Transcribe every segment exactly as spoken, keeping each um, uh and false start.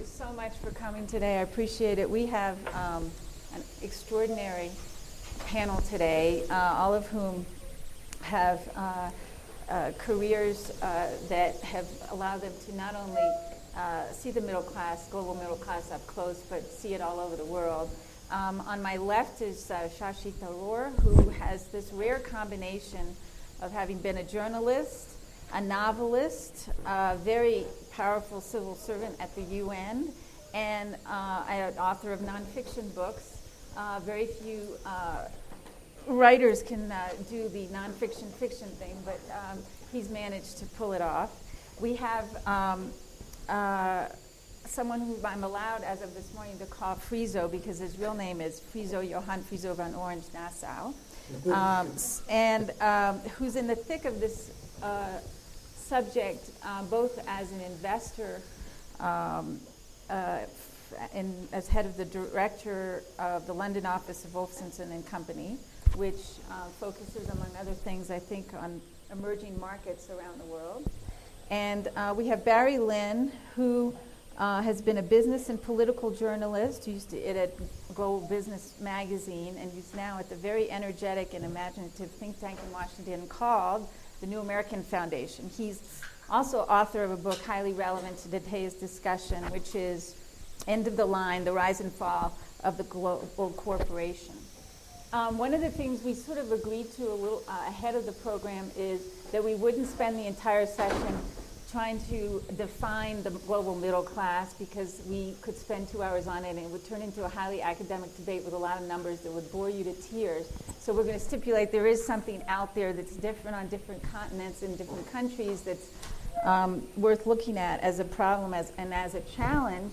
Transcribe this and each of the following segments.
you so much for coming today. I appreciate it. We have um, an extraordinary panel today, uh, all of whom have uh, uh, careers uh, that have allowed them to not only uh, see the middle class, global middle class up close, but see it all over the world. Um, on my left is uh, Shashi Tharoor, who has this rare combination of having been a journalist, a novelist, a very powerful civil servant at the U N, and uh, an author of nonfiction books. Uh, very few uh, writers can uh, do the nonfiction fiction thing, but um, he's managed to pull it off. We have um, uh, someone who I'm allowed, as of this morning, to call Friso, because his real name is Friso Johan Friso van Orange Nassau, um, and um, who's in the thick of this uh, subject, uh, both as an investor, um, uh, in, as head of the director of the London office of Wolfson and Company, which uh, focuses, among other things, I think, on emerging markets around the world. And uh, we have Barry Lynn, who uh, has been a business and political journalist, who used to edit Global Business magazine, and who's now at the very energetic and imaginative think tank in Washington called the New American Foundation. He's also author of a book highly relevant to today's discussion, which is End of the Line, The Rise and Fall of the Global Corporation. Um, one of the things we sort of agreed to a little uh, ahead of the program is that we wouldn't spend the entire session trying to define the global middle class, because we could spend two hours on it and it would turn into a highly academic debate with a lot of numbers that would bore you to tears. So we're going to stipulate there is something out there that's different on different continents and different countries that's um, worth looking at as a problem as, and as a challenge.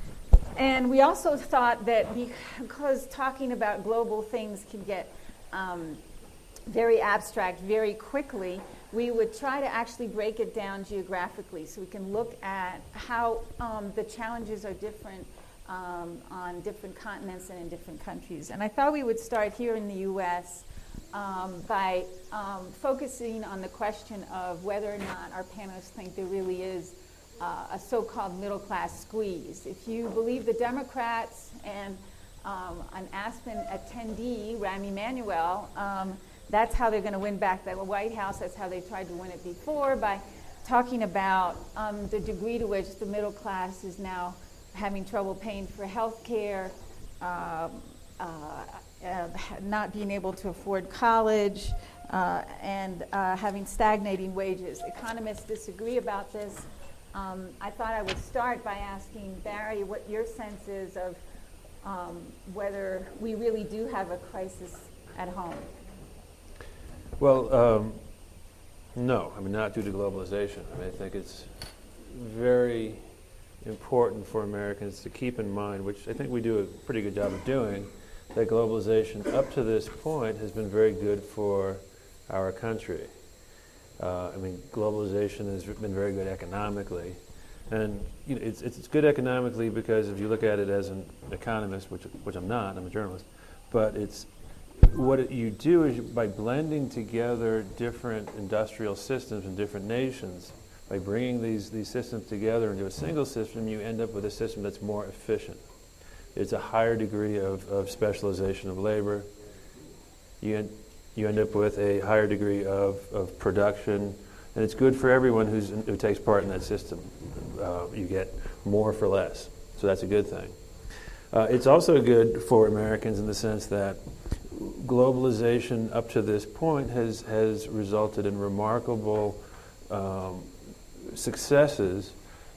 And we also thought that because talking about global things can get um, very abstract very quickly, we would try to actually break it down geographically so we can look at how um, the challenges are different um, on different continents and in different countries. And I thought we would start here in the U S um, by um, focusing on the question of whether or not our panelists think there really is uh, a so-called middle-class squeeze. If you believe the Democrats and um, an Aspen attendee, Rahm Emanuel, um, that's how they're going to win back the White House. That's how they tried to win it before, by talking about um, the degree to which the middle class is now having trouble paying for health care, um, uh, uh, not being able to afford college, uh, and uh, having stagnating wages. Economists disagree about this. Um, I thought I would start by asking Barry what your sense is of um, whether we really do have a crisis at home. Well, um, no, I mean, not due to globalization. I mean, I think it's very important for Americans to keep in mind, which I think we do a pretty good job of doing, that globalization up to this point has been very good for our country. Uh, I mean, globalization has been very good economically. And you know, it's, it's good economically because if you look at it as an economist, which, which I'm not, I'm a journalist, but it's what it, you do is you, by blending together different industrial systems in different nations, by bringing these, these systems together into a single system, you end up with a system that's more efficient. It's a higher degree of, of specialization of labor. You end, you end up with a higher degree of, of production, and it's good for everyone who's, who takes part in that system. Uh, you get more for less, so that's a good thing. Uh, it's also good for Americans in the sense that globalization up to this point has, has resulted in remarkable um, successes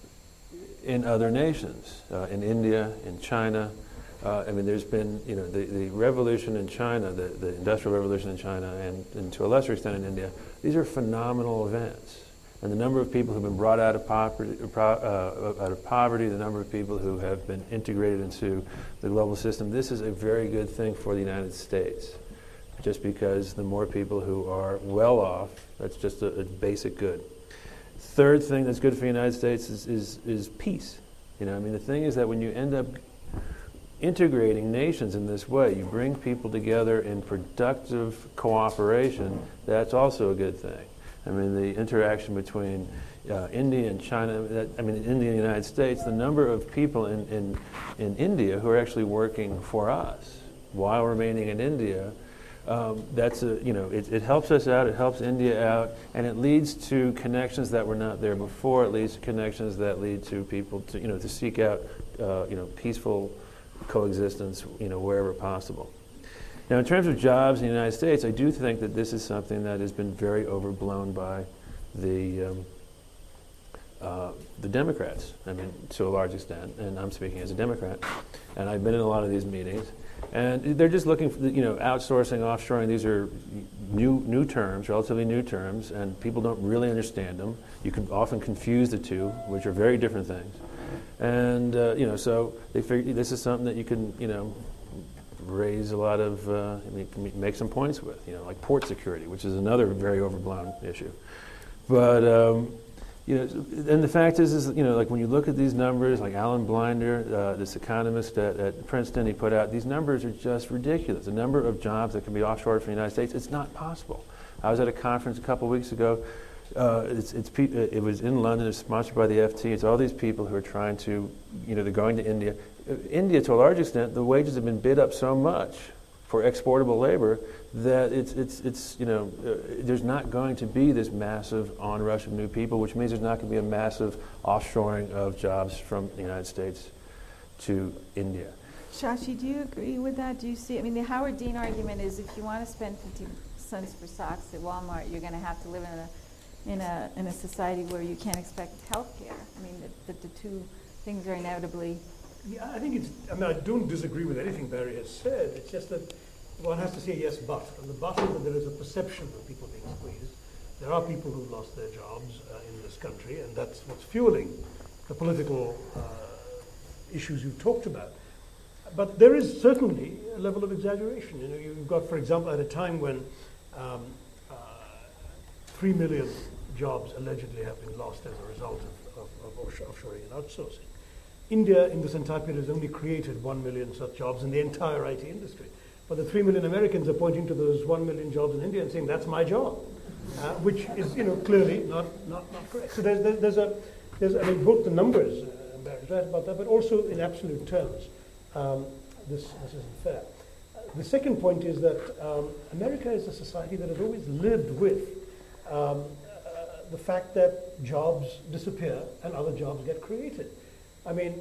in other nations, uh, in India, in China. Uh, I mean, there's been, you know, the, the revolution in China, the, the industrial revolution in China, and, and to a lesser extent in India, these are phenomenal events. And the number of people who've been brought out of poverty, uh, out of poverty, the number of people who have been integrated into the global system, this is a very good thing for the United States. Just because the more people who are well off, that's just a, a basic good. Third thing that's good for the United States is, is, is peace. You know, I mean, the thing is that when you end up integrating nations in this way, you bring people together in productive cooperation, that's also a good thing. I mean, the interaction between uh, India and China, that, I mean, India and the United States, the number of people in, in, in India who are actually working for us while remaining in India, um, that's a, you know, it, it helps us out, it helps India out, and it leads to connections that were not there before. It leads to connections that lead to people to, you know, to seek out, uh, you know, peaceful coexistence, you know, wherever possible. Now, in terms of jobs in the United States, I do think that this is something that has been very overblown by the um, uh, the Democrats. I mean, to a large extent, and I'm speaking as a Democrat, and I've been in a lot of these meetings, and they're just looking for, you know, outsourcing, offshoring. These are new new terms, relatively new terms, and people don't really understand them. You can often confuse the two, which are very different things. And uh, you know, so they figure this is something that you can, you know, raise a lot of, uh, I mean, make some points with, you know, like port security, which is another very overblown issue. But um, you know, and the fact is, is you know, like when you look at these numbers, like Alan Blinder, uh, this economist at, at Princeton, he put out these numbers are just ridiculous. The number of jobs that can be offshored from the United States, it's not possible. I was at a conference a couple of weeks ago. Uh, it's, it's pe- it was in London. It's sponsored by the F T. It's all these people who are trying to, you know, they're going to India. Uh, India, to a large extent, the wages have been bid up so much for exportable labor that it's, it's, it's you know, uh, there's not going to be this massive onrush of new people, which means there's not going to be a massive offshoring of jobs from the United States to India. Shashi, do you agree with that? Do you see, I mean, the Howard Dean argument is if you want to spend fifty cents for socks at Walmart, you're going to have to live in a in a in a society where you can't expect health care. I mean, that the, the two things are inevitably... Yeah, I think it's, I mean, I don't disagree with anything Barry has said. It's just that one has to say yes, but. And the but is that there is a perception of people being squeezed. There are people who've lost their jobs uh, in this country, and that's what's fueling the political uh, issues you've talked about. But there is certainly a level of exaggeration. You know, you've got, for example, at a time when um, uh, three million jobs allegedly have been lost as a result of, of, of offshoring and outsourcing. India, in this entire period, has only created one million such jobs in the entire I T industry. But the three million Americans are pointing to those one million jobs in India and saying, that's my job, uh, which is, you know, clearly not, not, not correct. So there's, there's, there's a, there's, I mean, both the numbers, uh, Barry's right about that, but also in absolute terms, um, this, this isn't fair. Uh, the second point is that um, America is a society that has always lived with um, uh, the fact that jobs disappear and other jobs get created. I mean,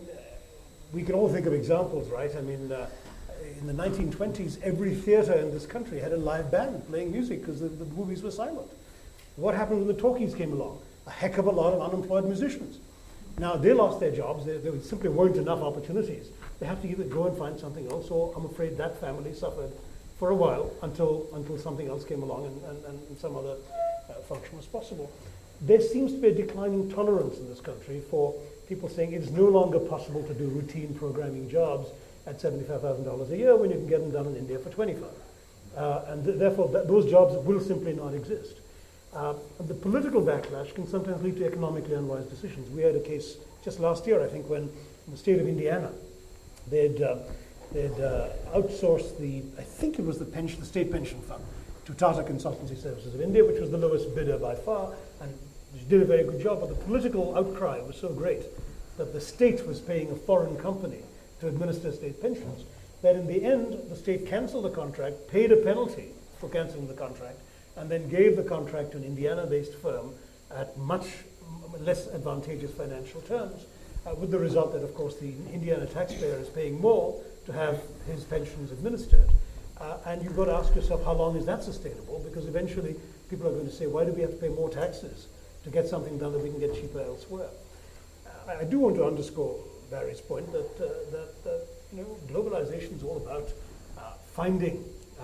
we can all think of examples, right? I mean, uh, in the nineteen twenties, every theater in this country had a live band playing music because the, the movies were silent. What happened when the talkies came along? A heck of a lot of unemployed musicians. Now, they lost their jobs. There, there simply weren't enough opportunities. They have to either go and find something else, or I'm afraid that family suffered for a while until, until something else came along and, and, and some other uh, function was possible. There seems to be a declining tolerance in this country for people saying it is no longer possible to do routine programming jobs at seventy-five thousand dollars a year when you can get them done in India for twenty-five. Uh, and th therefore, th those jobs will simply not exist. Uh, the political backlash can sometimes lead to economically unwise decisions. We had a case just last year, I think, when in the state of Indiana, they'd, uh, they'd uh, outsourced the, I think it was the pension, the state pension fund, to Tata Consultancy Services of India, which was the lowest bidder by far, and which did a very good job. But the political outcry was so great that the state was paying a foreign company to administer state pensions, that in the end, the state canceled the contract, paid a penalty for canceling the contract, and then gave the contract to an Indiana-based firm at much less advantageous financial terms, uh, with the result that, of course, the Indiana taxpayer is paying more to have his pensions administered. Uh, and you've got to ask yourself, how long is that sustainable? Because eventually, people are going to say, why do we have to pay more taxes to get something done that we can get cheaper elsewhere? Uh, I do want to underscore Barry's point that, uh, that, that you know, globalization is all about uh, finding uh,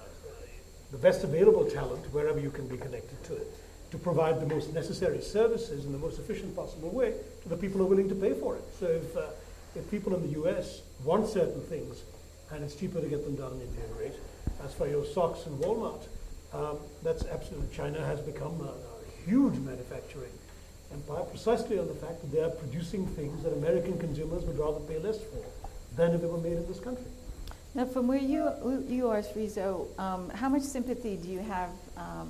the best available talent wherever you can be connected to it, to provide the most necessary services in the most efficient possible way to the people who are willing to pay for it. So if, uh, if people in the U S want certain things and it's cheaper to get them done in India, great. As for your socks and Walmart, um, that's absolutely, China has become a, a huge manufacturing empire precisely on the fact that they are producing things that American consumers would rather pay less for than if they were made in this country. Now, from where you, you are, Srizo, um, how much sympathy do you have? Um,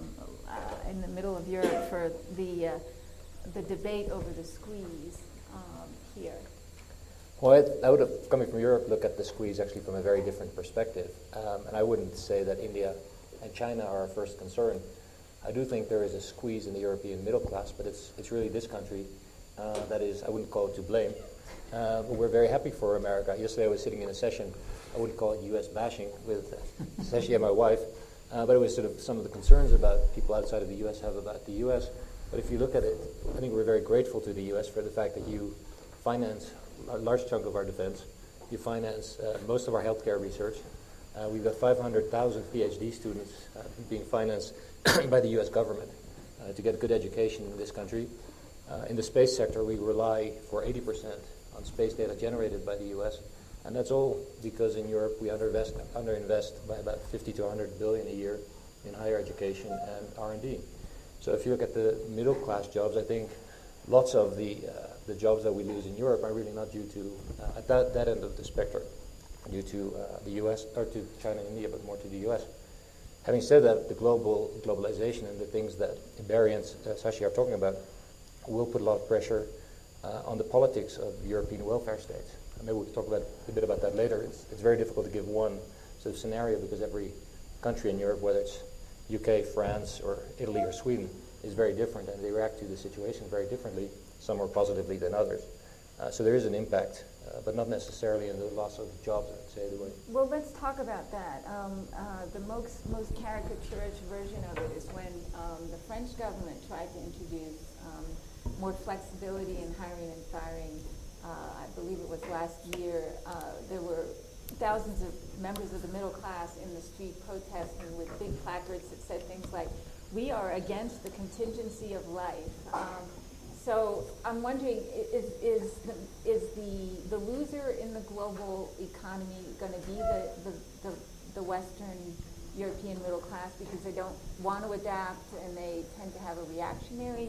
uh, in the middle of Europe for the uh, the debate over the squeeze um, here. Well, I, I would have, coming from Europe, look at the squeeze actually from a very different perspective. Um, and I wouldn't say that India and China are our first concern. I do think there is a squeeze in the European middle class, but it's it's really this country uh, that is, I wouldn't call it to blame. Uh, but we're very happy for America. Yesterday I was sitting in a session, I wouldn't call it U S bashing, with uh, Sashi and my wife, uh, but it was sort of some of the concerns about people outside of the U S have about the U S. But if you look at it, I think we're very grateful to the U S for the fact that you finance a large chunk of our defense, you finance uh, most of our healthcare research. Uh, we've got five hundred thousand PhD students uh, being financed by the U S government uh, to get good education in this country. Uh, in the space sector, we rely for eighty percent on space data generated by the U S, and that's all because in Europe we underinvest, underinvest by about fifty to one hundred billion a year in higher education and R and D. So if you look at the middle class jobs, I think lots of the uh, the jobs that we lose in Europe are really not due to uh, at that, that end of the spectrum, due to uh, the U S or to China and India, but more to the U S. Having said that, the global globalization and the things that Barry and uh, Sashi are talking about will put a lot of pressure uh, on the politics of European welfare states. And maybe we'll talk about a bit about that later. It's, it's very difficult to give one sort of scenario because every country in Europe, whether it's U K, France, or Italy or Sweden, is very different, and they react to the situation very differently, some more positively than others. Uh, so there is an impact, uh, but not necessarily in the loss of jobs, I'd say, the way. Well, let's talk about that. Um, uh, the most, most caricaturish version of it is when um, the French government tried to introduce um, more flexibility in hiring and firing. Uh, I believe it was last year. Uh, there were thousands of members of the middle class in the street protesting with big placards that said things like, "We are against the contingency of life." Um, so I'm wondering, is, is, the, is the, the loser in the global economy going to be the, the, the, the Western European middle class because they don't want to adapt and they tend to have a reactionary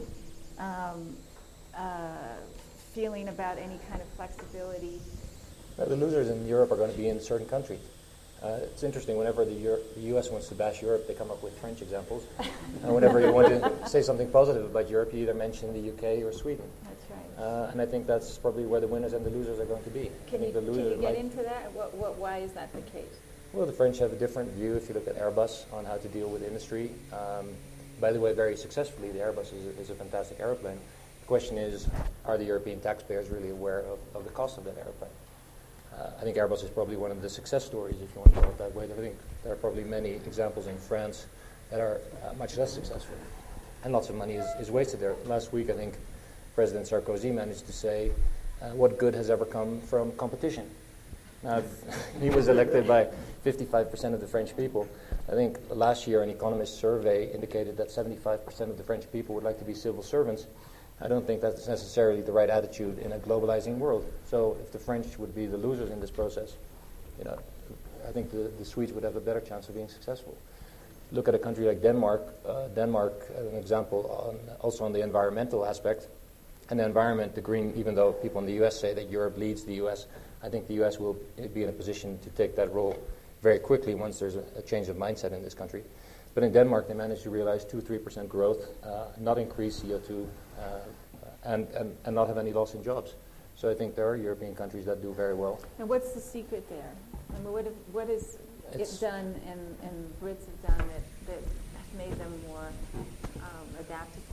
um, uh, feeling about any kind of flexibility? Now, the losers in Europe are going to be in certain countries. Uh, it's interesting, whenever the, Euro- the U S wants to bash Europe, they come up with French examples. And whenever you want to say something positive about Europe, you either mention the U K or Sweden. That's right. Uh, and I think that's probably where the winners and the losers are going to be. I Can you, think the can losers you get like- into that? What, what, why is that the case? Well, the French have a different view if you look at Airbus on how to deal with industry. Um, by the way, very successfully, the Airbus is a, is a fantastic airplane. The question is, are the European taxpayers really aware of, of the cost of that airplane? Uh, I think Airbus is probably one of the success stories, if you want to call it that way. I think there are probably many examples in France that are uh, much less successful. And lots of money is, is wasted there. Last week, I think President Sarkozy managed to say, uh, what good has ever come from competition? Now, he was elected by fifty-five percent of the French people. I think last year an Economist survey indicated that seventy-five percent of the French people would like to be civil servants. I don't think that's necessarily the right attitude in a globalizing world. So if the French would be the losers in this process, you know, I think the, the Swedes would have a better chance of being successful. Look at a country like Denmark. Uh, Denmark, as an example, on, also on the environmental aspect. And the environment, the green, even though people in the U S say that Europe leads the U S, I think the U S will be in a position to take that role very quickly once there's a, a change of mindset in this country. But in Denmark, they managed to realize two to three percent growth, uh, not increase C O two, uh, and, and, and not have any loss in jobs. So I think there are European countries that do very well. And what's the secret there? I mean, what, have, what is It's- it done and, and Brits have done that, that has made them more um, adaptable?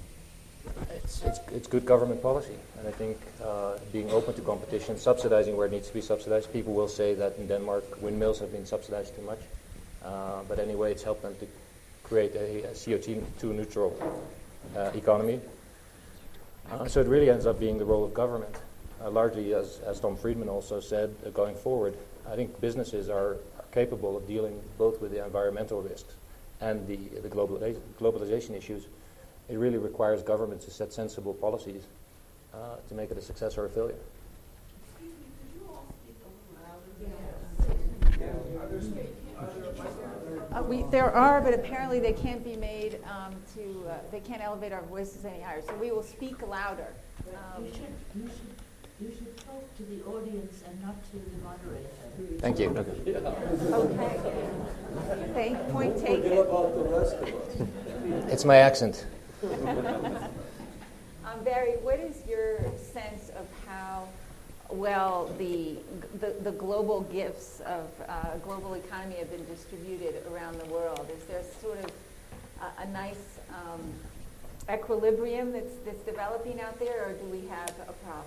It's, it's, it's good government policy, and I think uh, being open to competition, subsidizing where it needs to be subsidized. People will say that in Denmark windmills have been subsidized too much, uh, but anyway, it's helped them to create a, a C O two neutral uh, economy. Uh, so it really ends up being the role of government, uh, largely, as, as Tom Friedman also said, uh, going forward. I think businesses are, are capable of dealing both with the environmental risks and the, the globaliza- globalization issues. It really requires governments to set sensible policies uh, to make it a success or a failure. Uh, we, there are, but apparently they can't be made um, to, uh, they can't elevate our voices any higher. So we will speak louder. Um, You should, you should, you should talk to the audience and not to the moderator. Thank you. okay. Thank, point taken. Forget about the rest of us. It's my accent. Um, Barry, what is your sense of how well the the, the global gifts of uh, global economy have been distributed around the world? Is there sort of a, a nice um, equilibrium that's that's developing out there, or do we have a problem?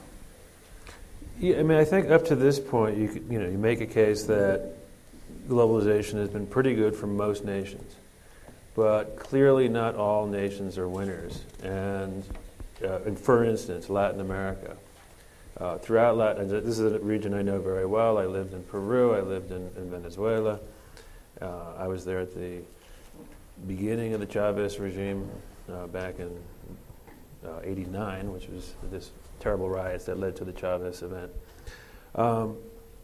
Yeah, I mean, I think up to this point, you could, you know, you make a case that globalization has been pretty good for most nations, but clearly not all nations are winners. And, uh, and for instance, Latin America. Uh, throughout Latin, this is a region I know very well. I lived in Peru. I lived in, in Venezuela. Uh, I was there at the beginning of the Chavez regime uh, back in uh, eighty-nine, which was this terrible riots that led to the Chavez event. Um,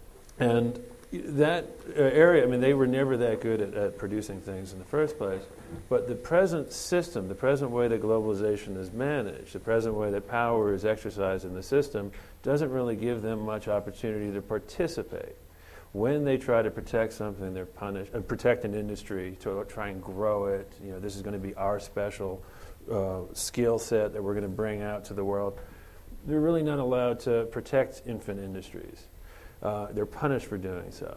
and that uh, area, I mean, they were never that good at, at producing things in the first place. But the present system, the present way that globalization is managed, the present way that power is exercised in the system, doesn't really give them much opportunity to participate. When they try to protect something, they're punished, uh, protect an industry, to try and grow it. You know, this is going to be our special uh, skill set that we're going to bring out to the world. They're really not allowed to protect infant industries. Uh, they're punished for doing so.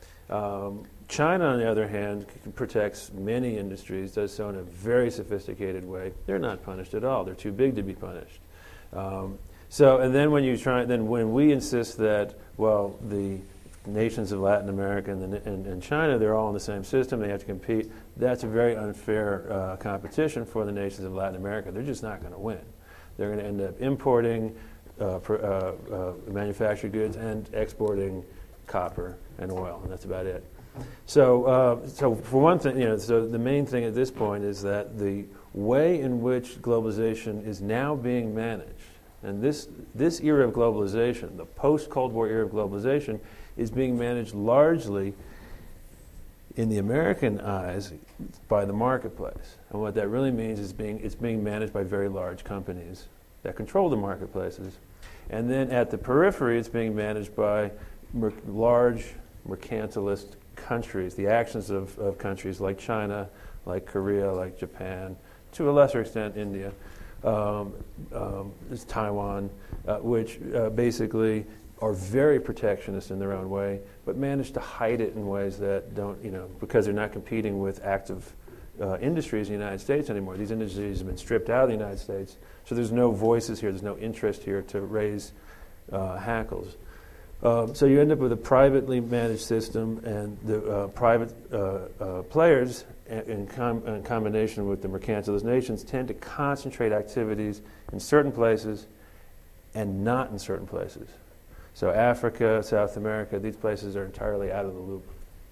Um, China, on the other hand, c- protects many industries, does so in a very sophisticated way. They're not punished at all. They're too big to be punished. Um, so, and then when you try, then when we insist that, well, the nations of Latin America and, the, and, and China, they're all in the same system, they have to compete, that's a very unfair uh, competition for the nations of Latin America. They're just not going to win. They're going to end up importing uh, pr- uh, uh, manufactured goods and exporting copper and oil, and that's about it. So, uh, so for one thing, you know, so the main thing at this point is that the way in which globalization is now being managed, and this this era of globalization, the post-Cold War era of globalization, is being managed largely, in the American eyes, by the marketplace. And what that really means is being it's being managed by very large companies that control the marketplaces. And then at the periphery, it's being managed by mer- large mercantilist countries, the actions of, of countries like China, like Korea, like Japan, to a lesser extent India, um, um, is Taiwan, uh, which uh, basically are very protectionist in their own way, but manage to hide it in ways that don't, you know, because they're not competing with active uh, industries in the United States anymore. These industries have been stripped out of the United States, so there's no voices here, there's no interest here to raise uh, hackles. Um, so you end up with a privately managed system, and the uh, private uh, uh, players, in, com- in combination with the mercantilist nations, tend to concentrate activities in certain places and not in certain places. So Africa, South America, these places are entirely out of the loop.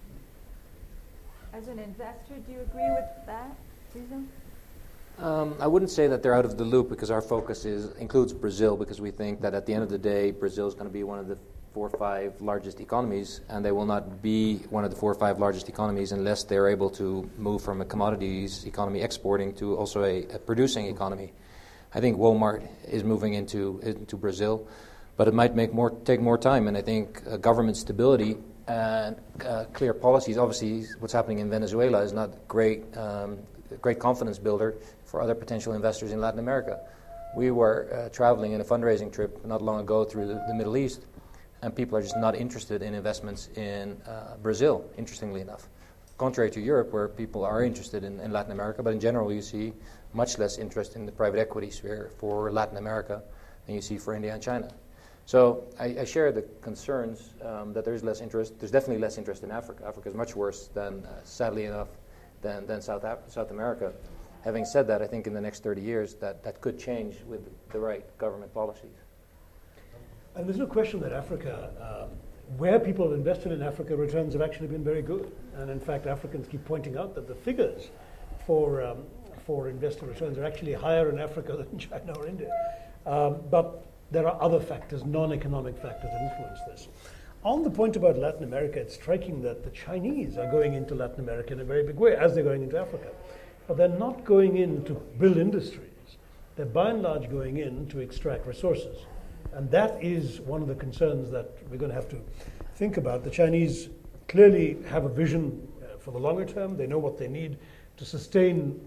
As an investor, do you agree with that, Susan? Um, I wouldn't say that they're out of the loop, because our focus is includes Brazil, because we think that at the end of the day, Brazil is going to be one of the four or five largest economies, and they will not be one of the four or five largest economies unless they're able to move from a commodities economy exporting to also a, a producing economy. I think Walmart is moving into into Brazil, but it might make more take more time, and I think uh, government stability and uh, clear policies. Obviously, what's happening in Venezuela is not great, um, great confidence builder for other potential investors in Latin America. We were uh, traveling in a fundraising trip not long ago through the, the Middle East, and people are just not interested in investments in uh, Brazil, interestingly enough. Contrary to Europe, where people are interested in, in Latin America, but in general you see much less interest in the private equity sphere for Latin America than you see for India and China. So I, I share the concerns um, that there's less interest. There's definitely less interest in Africa. Africa is much worse than, uh, sadly enough, than, than South, Af- South America. Having said that, I think in the next thirty years that, that could change with the right government policies. And there's no question that Africa, um, where people have invested in Africa, returns have actually been very good. And in fact, Africans keep pointing out that the figures for um, for investor returns are actually higher in Africa than China or India. Um, but there are other factors, non-economic factors that influence this. On the point about Latin America, it's striking that the Chinese are going into Latin America in a very big way, as they're going into Africa. But they're not going in to build industries. They're by and large going in to extract resources. And that is one of the concerns that we're going to have to think about. The Chinese clearly have a vision uh, for the longer term. They know what they need to sustain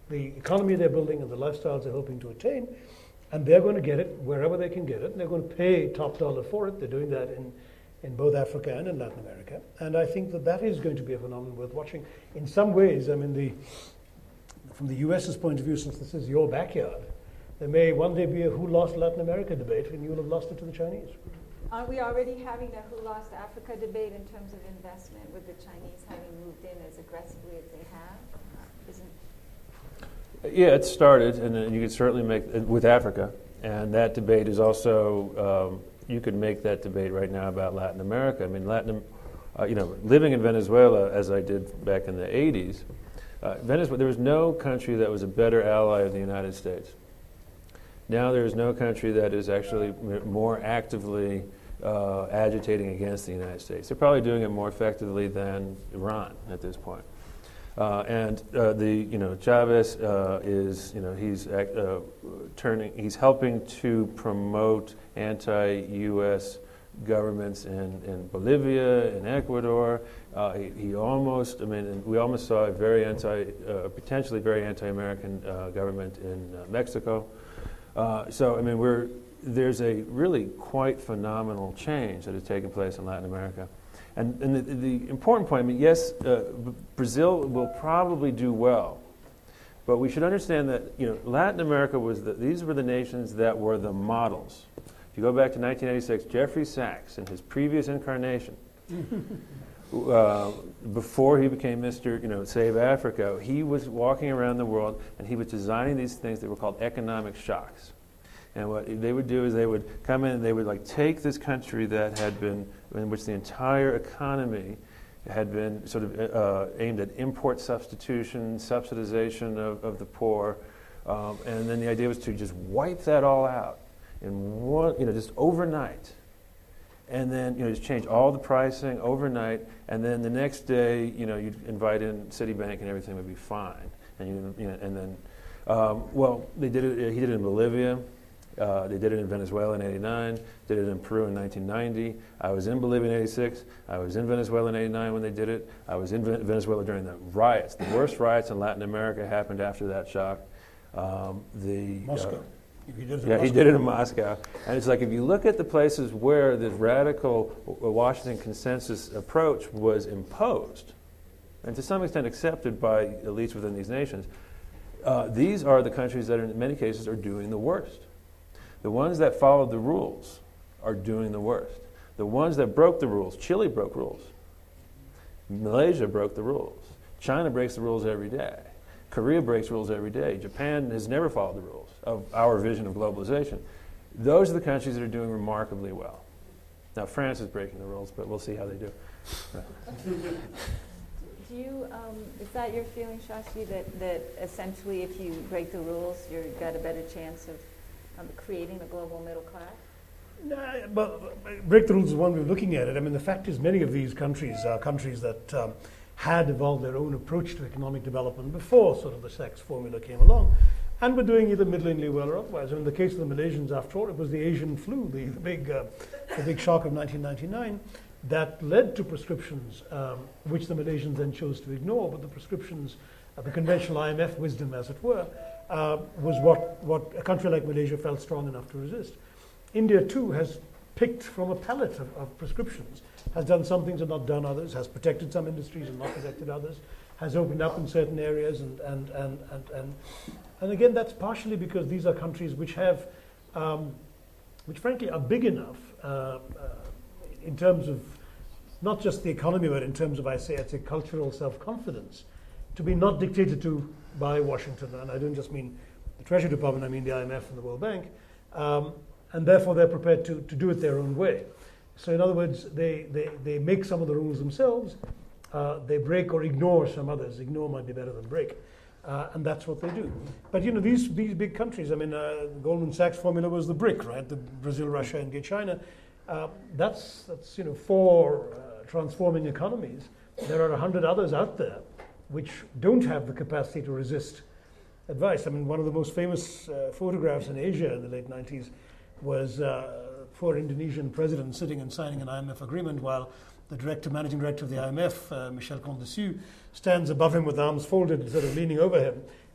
the economy they're building and the lifestyles they're hoping to attain, and they're going to get it wherever they can get it, and they're going to pay top dollar for it. They're doing that in, in both Africa and in Latin America, and I think that that is going to be a phenomenon worth watching. In some ways, I mean, the from the US's point of view, since this is your backyard, there may one day be a who lost Latin America debate, and you'll have lost it to the Chinese. Aren't we already having a who lost Africa debate in terms of investment, with the Chinese having moved in as aggressively as they have? Isn't Yeah, it started, and then you could certainly make uh, with Africa, and that debate is also um, you could make that debate right now about Latin America. I mean, Latin, uh, you know, living in Venezuela as I did back in the eighties, uh, Venezuela, there was no country that was a better ally of the United States. Now there is no country that is actually more actively uh, agitating against the United States. They're probably doing it more effectively than Iran at this point. Uh, and uh, the you know Chavez uh, is you know he's uh, turning he's helping to promote anti-U S governments in, in Bolivia, in Ecuador. Uh, he, he almost I mean we almost saw a very anti uh, potentially very anti-American uh, government in uh, Mexico. Uh, so I mean we're there's a really quite phenomenal change that has taken place in Latin America. And, and the, the important point, I mean, yes, uh, Brazil will probably do well, but we should understand that, you know, Latin America was the, these were the nations that were the models. If you go back to nineteen eighty-six, Jeffrey Sachs, in his previous incarnation, uh, before he became Mister You know, Save Africa, he was walking around the world and he was designing these things that were called economic shocks. And what they would do is they would come in and they would like take this country that had been, in which the entire economy had been sort of uh, aimed at import substitution, subsidization of, of the poor, um, and then the idea was to just wipe that all out in one, you know, just overnight. And then, you know, just change all the pricing overnight, and then the next day, you know, you'd invite in Citibank and everything would be fine. And you, you know, and then, um, well, they did it. He did it in Bolivia. Uh, they did it in Venezuela in eighty-nine, did it in Peru in nineteen ninety. I was in Bolivia in eighty-six. I was in Venezuela in eighty-nine when they did it. I was in Venezuela during the riots. The worst riots in Latin America happened after that shock. Um, the Moscow. Uh, he did it in yeah, Moscow. he did it in Moscow. And it's like if you look at the places where this radical Washington consensus approach was imposed, and to some extent accepted by elites within these nations, uh, these are the countries that in many cases are doing the worst. The ones that followed the rules are doing the worst. The ones that broke the rules, Chile broke rules. Malaysia broke the rules. China breaks the rules every day. Korea breaks rules every day. Japan has never followed the rules of our vision of globalization. Those are the countries that are doing remarkably well. Now, France is breaking the rules, but we'll see how they do. Do you, um, is that your feeling, Shashi, that, that essentially if you break the rules, you've got a better chance of Um, creating a global middle class? Nah, but break the rules is one way of looking at it. I mean, the fact is many of these countries are countries that um, had evolved their own approach to economic development before sort of the Sachs formula came along, and were doing either middlingly well or otherwise. And in the case of the Malaysians, after all, it was the Asian flu, the, the, big, uh, the big shock of nineteen ninety-nine, that led to prescriptions, um, which the Malaysians then chose to ignore, but the prescriptions, uh, the conventional I M F wisdom, as it were, Uh, was what, what a country like Malaysia felt strong enough to resist. India, too, has picked from a palette of, of prescriptions, has done some things and not done others, has protected some industries and not protected others, has opened up in certain areas, and, and, and, and, and, and again, that's partially because these are countries which have, um, which frankly are big enough uh, uh, in terms of not just the economy, but in terms of, I say, I'd say cultural self-confidence, to be not dictated to by Washington, and I don't just mean the Treasury Department, I mean the I M F and the World Bank, um, and therefore they're prepared to, to do it their own way. So in other words, they, they, they make some of the rules themselves, uh, they break or ignore some others. Ignore might be better than break, uh, and that's what they do. But you know, these, these big countries, I mean, uh, the Goldman Sachs formula was the BRIC, right? The Brazil, Russia, and China. Uh, that's, that's, you know, four uh, transforming economies. There are a hundred others out there which don't have the capacity to resist advice. I mean, one of the most famous uh, photographs in Asia in the late nineties was uh, poor Indonesian president sitting and signing an I M F agreement while the director, managing director of the I M F, uh, Michel Condessu, stands above him with arms folded, sort of leaning over him.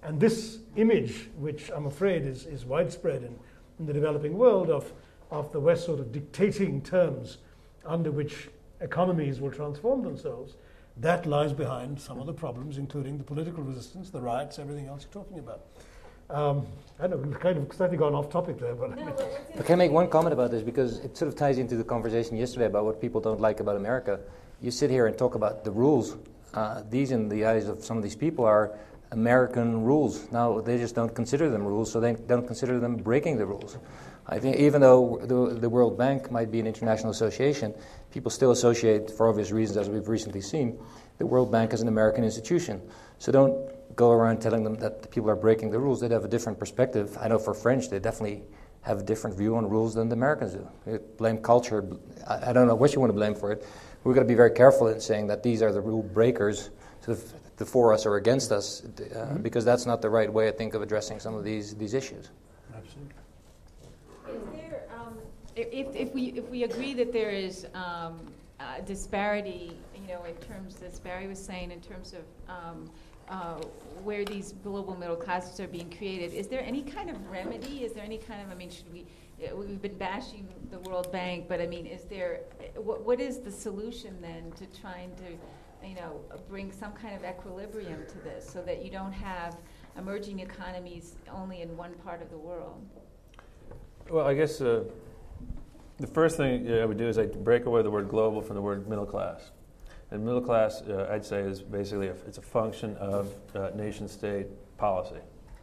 And this image, which I'm afraid is, is widespread in, in the developing world, of, of the West sort of dictating terms under which economies will transform themselves, that lies behind some of the problems, including the political resistance, the riots, everything else you're talking about. Um, I don't know, we've kind of slightly gone off topic there, but... No, I mean, but But can I make one comment about this? Because it sort of ties into the conversation yesterday about what people don't like about America. You sit here and talk about the rules. Uh, these, in the eyes of some of these people, are American rules. Now, they just don't consider them rules, so they don't consider them breaking the rules. I think even though the, the World Bank might be an international association, people still associate, for obvious reasons, as we've recently seen, the World Bank as an American institution. So don't go around telling them that the people are breaking the rules. They'd have a different perspective. I know for French, they definitely have a different view on rules than the Americans do. They blame culture. I, I don't know what you want to blame for it. We've got to be very careful in saying that these are the rule breakers, sort of the for us or against us, uh, mm-hmm. because that's not the right way, I think, of addressing some of these these issues. Absolutely. Is there, um, if, if we if we agree that there is um, uh, disparity, you know, in terms, as Barry was saying, in terms of um, uh, where these global middle classes are being created, is there any kind of remedy? Is there any kind of, I mean, should we? We've been bashing the World Bank, but I mean, is there? What what is the solution then to trying to, you know, bring some kind of equilibrium to this, so that you don't have emerging economies only in one part of the world? Well, I guess uh, the first thing I would do is I'd break away the word global from the word middle class. And middle class, uh, I'd say, is basically a, it's a function of uh, nation-state policy.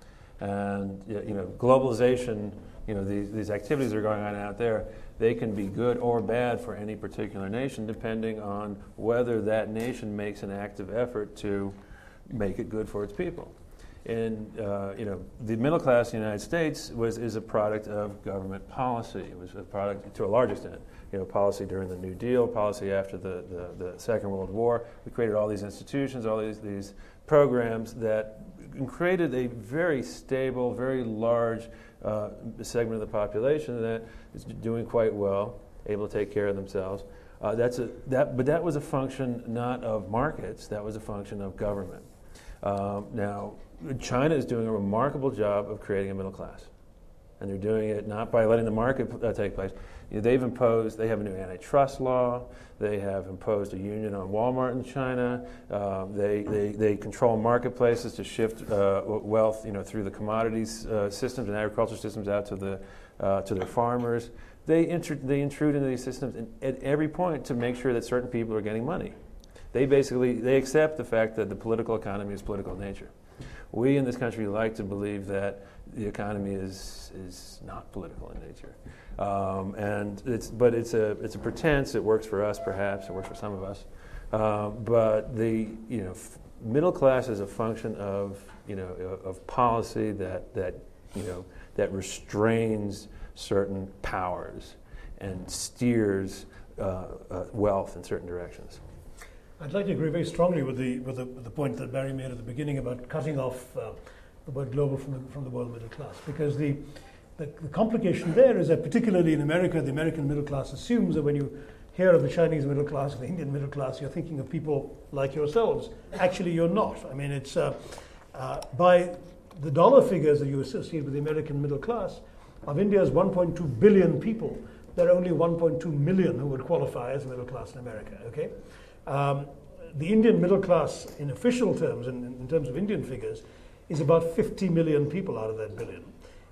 And you know, globalization, you know, these, these activities that are going on out there, they can be good or bad for any particular nation, depending on whether that nation makes an active effort to make it good for its people. And uh, you know, the middle class in the United States was is a product of government policy. It was a product, to a large extent, you know, policy during the New Deal, policy after the, the, the Second World War. We created all these institutions, all these these programs that created a very stable, very large uh, segment of the population that is doing quite well, able to take care of themselves. Uh, that's a that, but that was a function not of markets. That was a function of government. Um, now, China is doing a remarkable job of creating a middle class, and they're doing it not by letting the market uh, take place. You know, they've imposed, they have a new antitrust law. They have imposed a union on Walmart in China. Uh, they, they they control marketplaces to shift uh, wealth, you know, through the commodities uh, systems and agriculture systems out to the uh, to their farmers. They intr- they intrude into these systems in, at every point to make sure that certain people are getting money. They basically they accept the fact that the political economy is political in nature. We in this country like to believe that the economy is is not political in nature, um, and it's but it's a it's a pretense. It works for us, perhaps. It works for some of us, uh, but the you know f- middle class is a function of you know of policy that that you know that restrains certain powers and steers uh, uh, wealth in certain directions. I'd like to agree very strongly with the with the, with the point that Barry made at the beginning about cutting off uh, the word global from the, from the world middle class, because the, the the complication there is that, particularly in America, the American middle class assumes that when you hear of the Chinese middle class or the Indian middle class, you're thinking of people like yourselves. Actually, you're not. I mean, it's uh, uh, by the dollar figures that you associate with the American middle class, of India's one point two billion people, there are only one point two million who would qualify as middle class in America. Okay. Um, the Indian middle class, in official terms, in, in terms of Indian figures, is about fifty million people out of that billion.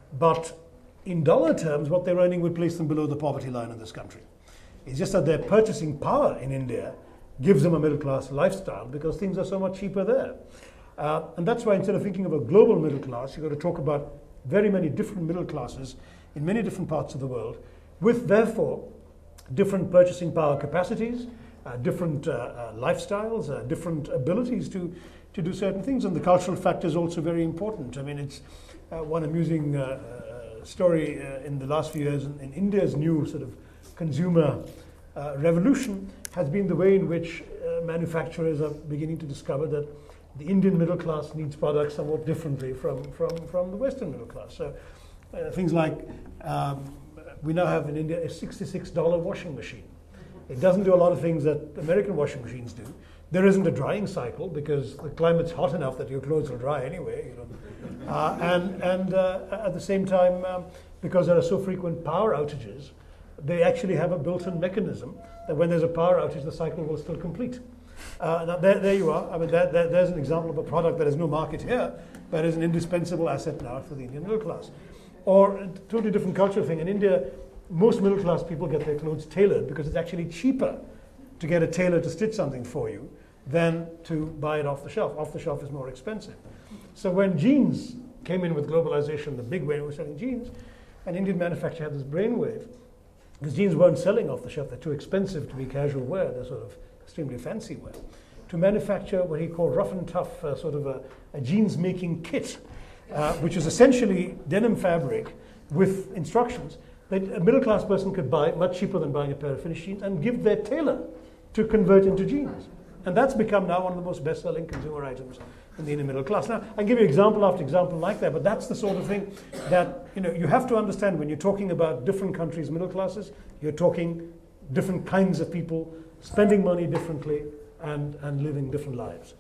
But in dollar terms, what they're earning would place them below the poverty line in this country. It's just that their purchasing power in India gives them a middle class lifestyle because things are so much cheaper there. Uh, and that's why, instead of thinking of a global middle class, you've got to talk about very many different middle classes in many different parts of the world, with therefore different purchasing power capacities, Uh, different uh, uh, lifestyles, uh, different abilities to, to do certain things, and the cultural factor is also very important. I mean, it's uh, one amusing uh, uh, story uh, in the last few years in, in India's new sort of consumer uh, revolution has been the way in which uh, manufacturers are beginning to discover that the Indian middle class needs products somewhat differently from, from, from the Western middle class. So uh, things like um, we now have in India a sixty-six dollars washing machine. It doesn't do a lot of things that American washing machines do, There isn't a drying cycle because the climate's hot enough that your clothes will dry anyway. You know. uh, and and uh, at the same time, um, because there are so frequent power outages, they actually have a built-in mechanism that when there's a power outage, the cycle will still complete. Uh, now there, there you are. I mean, there, there, there's an example of a product that has no market here, but is an indispensable asset now for the Indian middle class. Or a totally different cultural thing. In India, most middle class people get their clothes tailored because it's actually cheaper to get a tailor to stitch something for you than to buy it off the shelf. Off the shelf is more expensive. So when jeans came in with globalization, the big way we were selling jeans, an Indian manufacturer had this brainwave. Because jeans weren't selling off the shelf, they're too expensive to be casual wear, they're sort of extremely fancy wear. To manufacture what he called rough and tough, uh, sort of a, a jeans making kit, uh, which is essentially denim fabric with instructions that a middle class person could buy much cheaper than buying a pair of finished jeans and give their tailor to convert into jeans. And that's become now one of the most best-selling consumer items in the Indian middle class. Now, I can give you example after example like that, but that's the sort of thing that, you know, you have to understand when you're talking about different countries' middle classes, you're talking different kinds of people spending money differently and, and living different lives.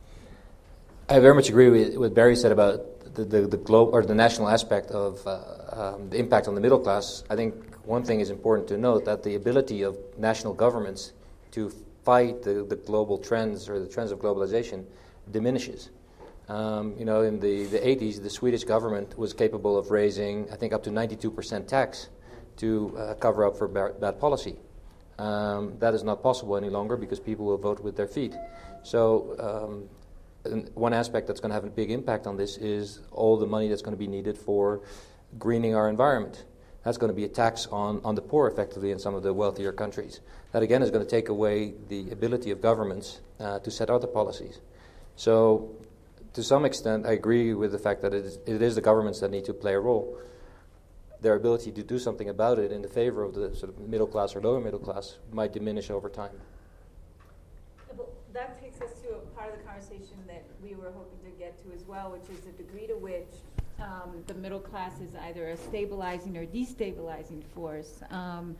I very much agree with what Barry said about the, the, the globe or the national aspect of uh, um, the impact on the middle class. I think one thing is important to note, that the ability of national governments to fight the, the global trends or the trends of globalization diminishes. Um, you know, in the, the eighties, the Swedish government was capable of raising, I think, up to ninety-two percent tax to uh, cover up for bar- bad policy. Um, that is not possible any longer because people will vote with their feet. So um, one aspect that's going to have a big impact on this is all the money that's going to be needed for greening our environment. That's going to be a tax on, on the poor, effectively, in some of the wealthier countries. That, again, is going to take away the ability of governments uh, to set other policies. So, to some extent, I agree with the fact that it is, it is the governments that need to play a role. Their ability to do something about it in the favor of the sort of middle class or lower middle class might diminish over time. Well, that takes us to a part of the conversation that we were hoping to get to as well, which is the degree to which um, the middle class is either a stabilizing or destabilizing force. Um,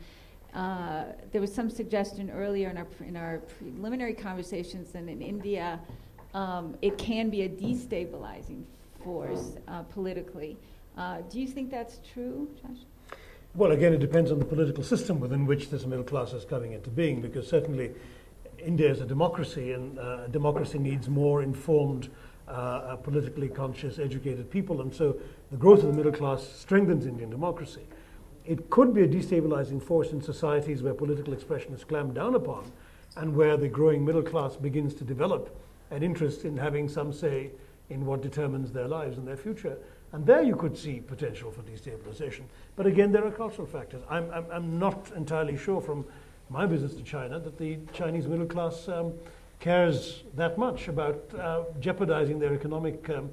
uh, there was some suggestion earlier in our in our preliminary conversations that in India, um, it can be a destabilizing force uh, politically. Uh, do you think that's true, Josh? Well, again, it depends on the political system within which this middle class is coming into being, because certainly India is a democracy, and uh, democracy needs more informed, uh, politically conscious, educated people, and so the growth of the middle class strengthens Indian democracy. It could be a destabilizing force in societies where political expression is clamped down upon, and where the growing middle class begins to develop an interest in having some say in what determines their lives and their future. And there you could see potential for destabilization. But again, there are cultural factors. I'm, I'm, I'm not entirely sure from my business to China that the Chinese middle class um, cares that much about uh, jeopardizing their economic um,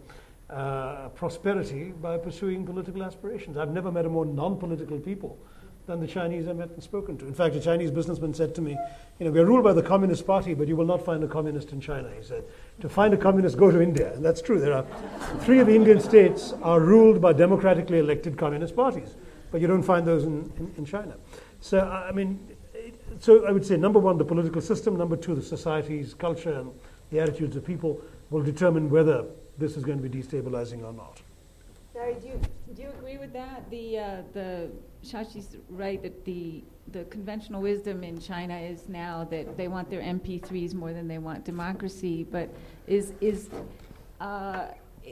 uh, prosperity by pursuing political aspirations. I've never met a more non-political people than the Chinese I met and spoken to. In fact, a Chinese businessman said to me, you know, we're ruled by the Communist Party, but you will not find a communist in China, he said. To find a communist, go to India. And that's true. There are three of the Indian states are ruled by democratically elected communist parties, but you don't find those in, in, in China. So, I mean, so I would say, number one, the political system. Number two, the society's culture and the attitudes of people will determine whether this is going to be destabilizing or not. Barry, do you, do you agree with that? The uh, the Shashi's right that the the conventional wisdom in China is now that they want their M P threes more than they want democracy. But is is uh,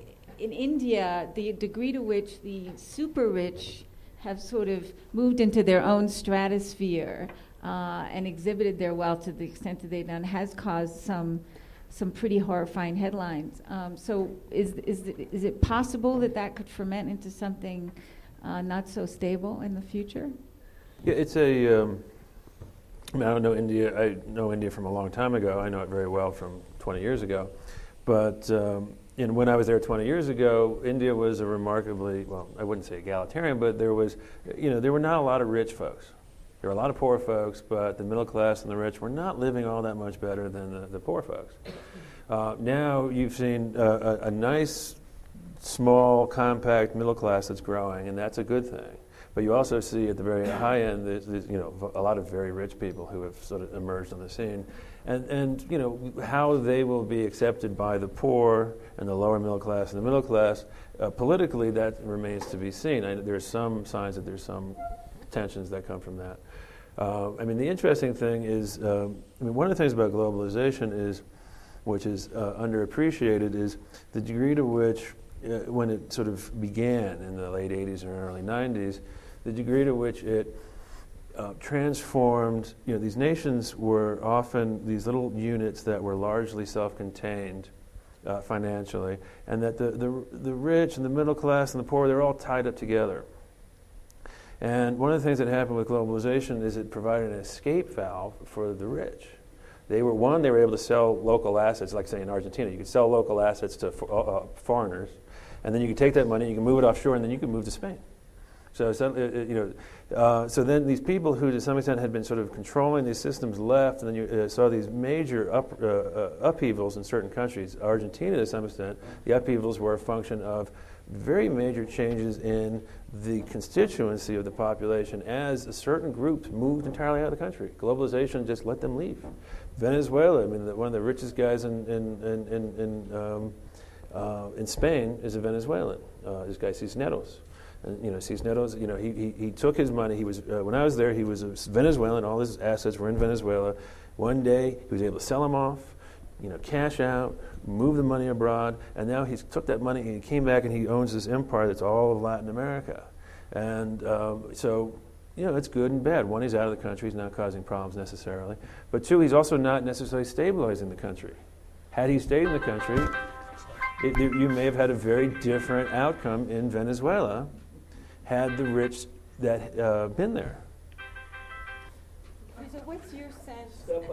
in India the degree to which the super rich have sort of moved into their own stratosphere uh, and exhibited their wealth to the extent that they've done has caused some. some pretty horrifying headlines. Um, so is, is, is it possible that that could ferment into something uh, not so stable in the future? Yeah, it's a, um, I mean, I don't know India, I know India from a long time ago. I know it very well from twenty years ago. But um, and when I was there twenty years ago, India was a remarkably, well, I wouldn't say egalitarian, but there was, you know, there were not a lot of rich folks. There were a lot of poor folks, but the middle class and the rich were not living all that much better than the, the poor folks. Uh, now you've seen uh, a, a nice, small, compact middle class that's growing, and that's a good thing. But you also see at the very high end, there's, there's, you know, a lot of very rich people who have sort of emerged on the scene. And, and, you know, how they will be accepted by the poor and the lower middle class and the middle class, uh, politically, that remains to be seen. I, there's some signs that there's some tensions that come from that. Uh, I mean, the interesting thing is, um, I mean, one of the things about globalization is, which is uh, underappreciated, is the degree to which, uh, when it sort of began in the late eighties or early nineties, the degree to which it uh, transformed, you know, these nations were often these little units that were largely self-contained uh, financially, and that the, the, the rich and the middle class and the poor, they're all tied up together. And one of the things that happened with globalization is it provided an escape valve for the rich. They were, one, they were able to sell local assets, like say in Argentina. You could sell local assets to uh, uh, foreigners, and then you could take that money, you can move it offshore, and then you can move to Spain. So, so uh, you know, uh, so then these people who, to some extent, had been sort of controlling these systems left, and then you uh, saw these major up, uh, uh, upheavals in certain countries. Argentina, to some extent, the upheavals were a function of very major changes in the constituency of the population as certain groups moved entirely out of the country. Globalization just let them leave. Venezuela, I mean, the, one of the richest guys in in in in, in, um, uh, in Spain is a Venezuelan. Uh, this guy Cisneros, and you know Cisneros, you know he he, he took his money. He was uh, when I was there, he was a Venezuelan. All his assets were in Venezuela. One day, he was able to sell them off, you know, cash out, move the money abroad, and now he's took that money and he came back and he owns this empire that's all of Latin America. And um, so, you know, it's good and bad. One, he's out of the country, he's not causing problems necessarily. But two, he's also not necessarily stabilizing the country. Had he stayed in the country, it, you may have had a very different outcome in Venezuela had the rich that uh, been there. So what's your sense? Step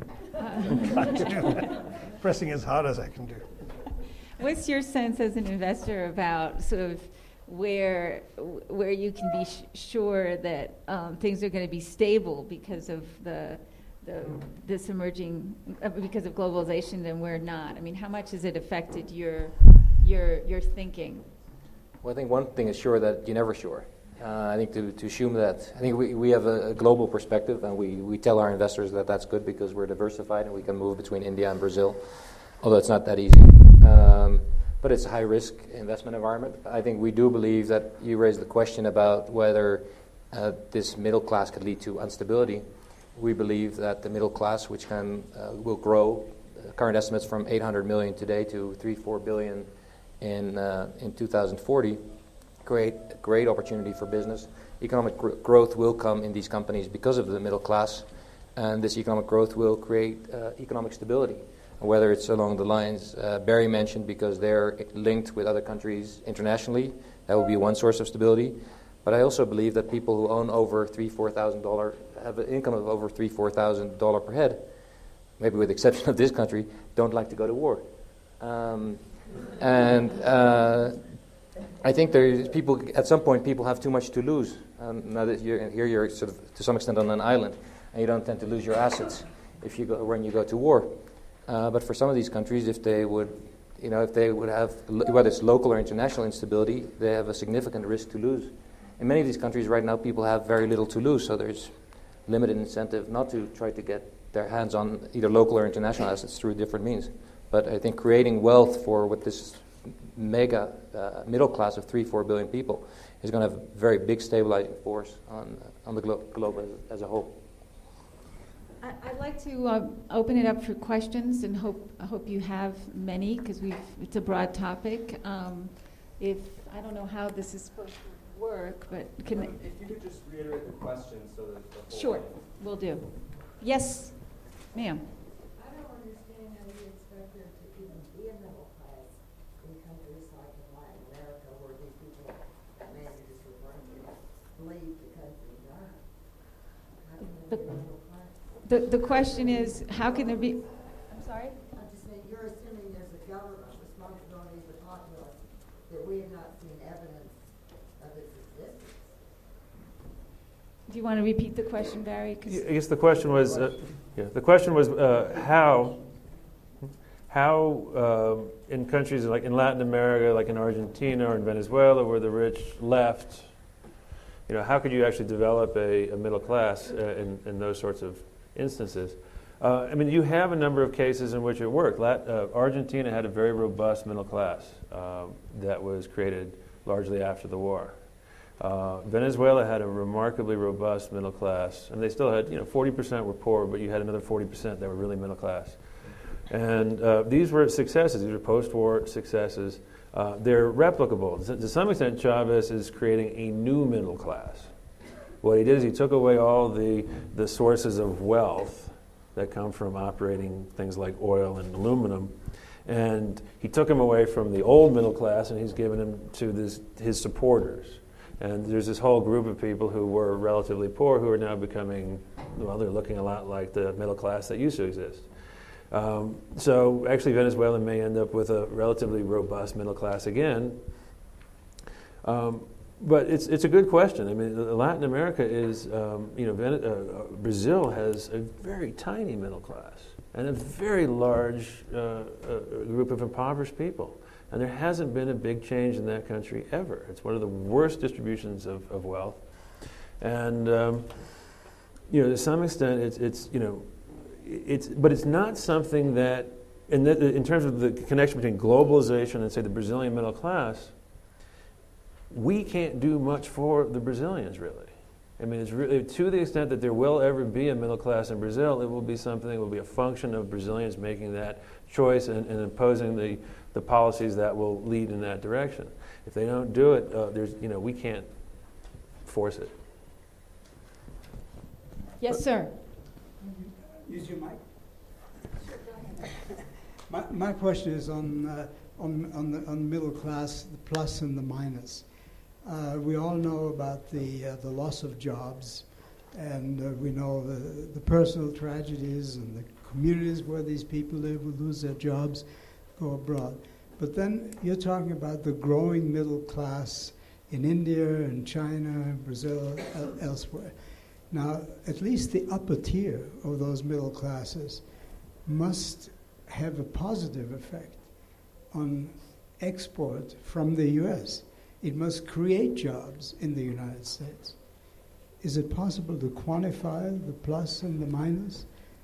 on it. Pressing as hard as I can do. What's your sense as an investor about sort of where where you can be sh- sure that um, things are going to be stable because of the the this emerging uh, because of globalization, and where not? I mean, how much has it affected your your your thinking? Well, I think one thing is sure that you're never sure. Uh, I think to, to assume that, I think we, we have a, a global perspective, and we, we tell our investors that that's good because we're diversified and we can move between India and Brazil, although it's not that easy. Um, but it's a high-risk investment environment. I think we do believe that you raised the question about whether uh, this middle class could lead to instability. We believe that the middle class, which can uh, will grow, uh, current estimates from eight hundred million today to three, four billion in uh, in two thousand forty, create a great opportunity for business. Economic gr- growth will come in these companies because of the middle class, and this economic growth will create uh, economic stability. Whether it's along the lines uh, Barry mentioned, because they're linked with other countries internationally, that will be one source of stability. But I also believe that people who own over three, four thousand dollars have an income of over three, four thousand dollars per head, maybe with the exception of this country, don't like to go to war. Um, and uh, I think there people at some point people have too much to lose. Um, now that you're here, you're sort of to some extent on an island, and you don't tend to lose your assets if you go when you go to war. Uh, but for some of these countries, if they would, you know, if they would have whether it's local or international instability, they have a significant risk to lose. In many of these countries right now, people have very little to lose, so there's limited incentive not to try to get their hands on either local or international assets through different means. But I think creating wealth for what this mega uh, middle class of three, four billion people is going to have a very big stabilizing force on on the glo- globe as, as a whole. I- I'd like to uh, open it up for questions, and hope I hope you have many, because we've it's a broad topic. Um, if I don't know how this is supposed to work, but can um, if you could just reiterate the question so that the whole sure, we'll do. Yes, ma'am. I don't understand how you expect there to even be a middle class in countries like in Latin America, where these people that man you just referred to leave the country and die. How can there be a middle class? The the question is, how can there be? I'm sorry. I just mean you're assuming there's a government responsibility for the populace that we have not seen evidence of its existence. Do you want to repeat the question, Barry? 'Cause I guess the question was, uh, yeah, the question was uh, how, how um, in countries like in Latin America, like in Argentina or in Venezuela, where the rich left, you know, how could you actually develop a, a middle class uh, in, in those sorts of instances? Uh, I mean, you have a number of cases in which it worked. Lat- uh, Argentina had a very robust middle class uh, that was created largely after the war. Uh, Venezuela had a remarkably robust middle class, and they still had, you know, forty percent were poor, but you had another forty percent that were really middle class. And uh, these were successes. These were post-war successes. Uh, they're replicable. To some extent, Chavez is creating a new middle class. What he did is he took away all the, the sources of wealth that come from operating things like oil and aluminum, and he took them away from the old middle class, and he's given them to this, his supporters. And there's this whole group of people who were relatively poor who are now becoming, well, they're looking a lot like the middle class that used to exist. Um, so actually Venezuela may end up with a relatively robust middle class again. Um, but it's it's a good question. I mean, Latin America is, um, you know, Ven- uh, Brazil has a very tiny middle class and a very large uh, uh, group of impoverished people. And there hasn't been a big change in that country ever. It's one of the worst distributions of, of wealth. And, um, you know, to some extent, it's, it's you know, it's, but it's not something that, in, the, in terms of the connection between globalization and, say, the Brazilian middle class, we can't do much for the Brazilians, really. I mean, it's really, to the extent that there will ever be a middle class in Brazil, it will be something, it will be a function of Brazilians making that choice and, and imposing the, the policies that will lead in that direction. If they don't do it, uh, there's, you know, we can't force it. Yes, sir. Use your mic. my, my question is on uh, on on the on middle class, the plus and the minus. Uh, we all know about the uh, the loss of jobs, and uh, we know the the personal tragedies and the communities where these people live who lose their jobs, go abroad. But then you're talking about the growing middle class in India and China, Brazil, el- elsewhere. Now, at least the upper tier of those middle classes must have a positive effect on export from the U S. It must create jobs in the United States. Is it possible to quantify the plus and the minus?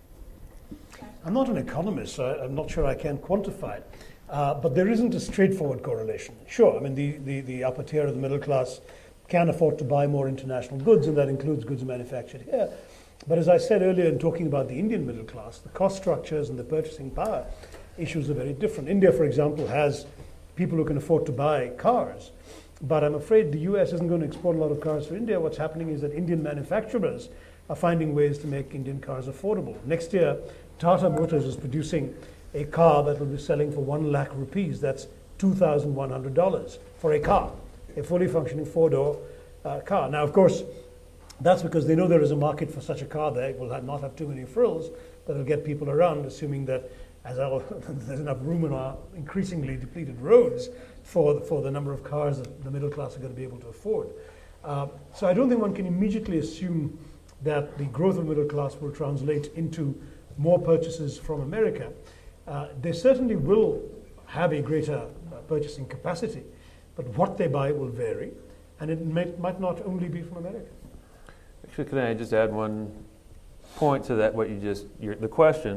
I'm not an economist, so I'm not sure I can quantify it. Uh, but there isn't a straightforward correlation. Sure, I mean, the, the, the upper tier of the middle class can afford to buy more international goods, and that includes goods manufactured here. But as I said earlier in talking about the Indian middle class, the cost structures and the purchasing power issues are very different. India, for example, has people who can afford to buy cars, but I'm afraid the U S isn't going to export a lot of cars to India. What's happening is that Indian manufacturers are finding ways to make Indian cars affordable. Next year, Tata Motors is producing a car that will be selling for one lakh rupees. That's two thousand one hundred dollars for a car, a fully functioning four-door uh, car. Now, of course, that's because they know there is a market for such a car there. It will have not have too many frills, but it'll get people around, assuming that as our, there's enough room on our increasingly depleted roads for the, for the number of cars that the middle class are going to be able to afford. Uh, so I don't think one can immediately assume that the growth of middle class will translate into more purchases from America. Uh, they certainly will have a greater uh, purchasing capacity, but what they buy will vary, and it may, might not only be from America. Actually, can I just add one point to that? What you just your, the question.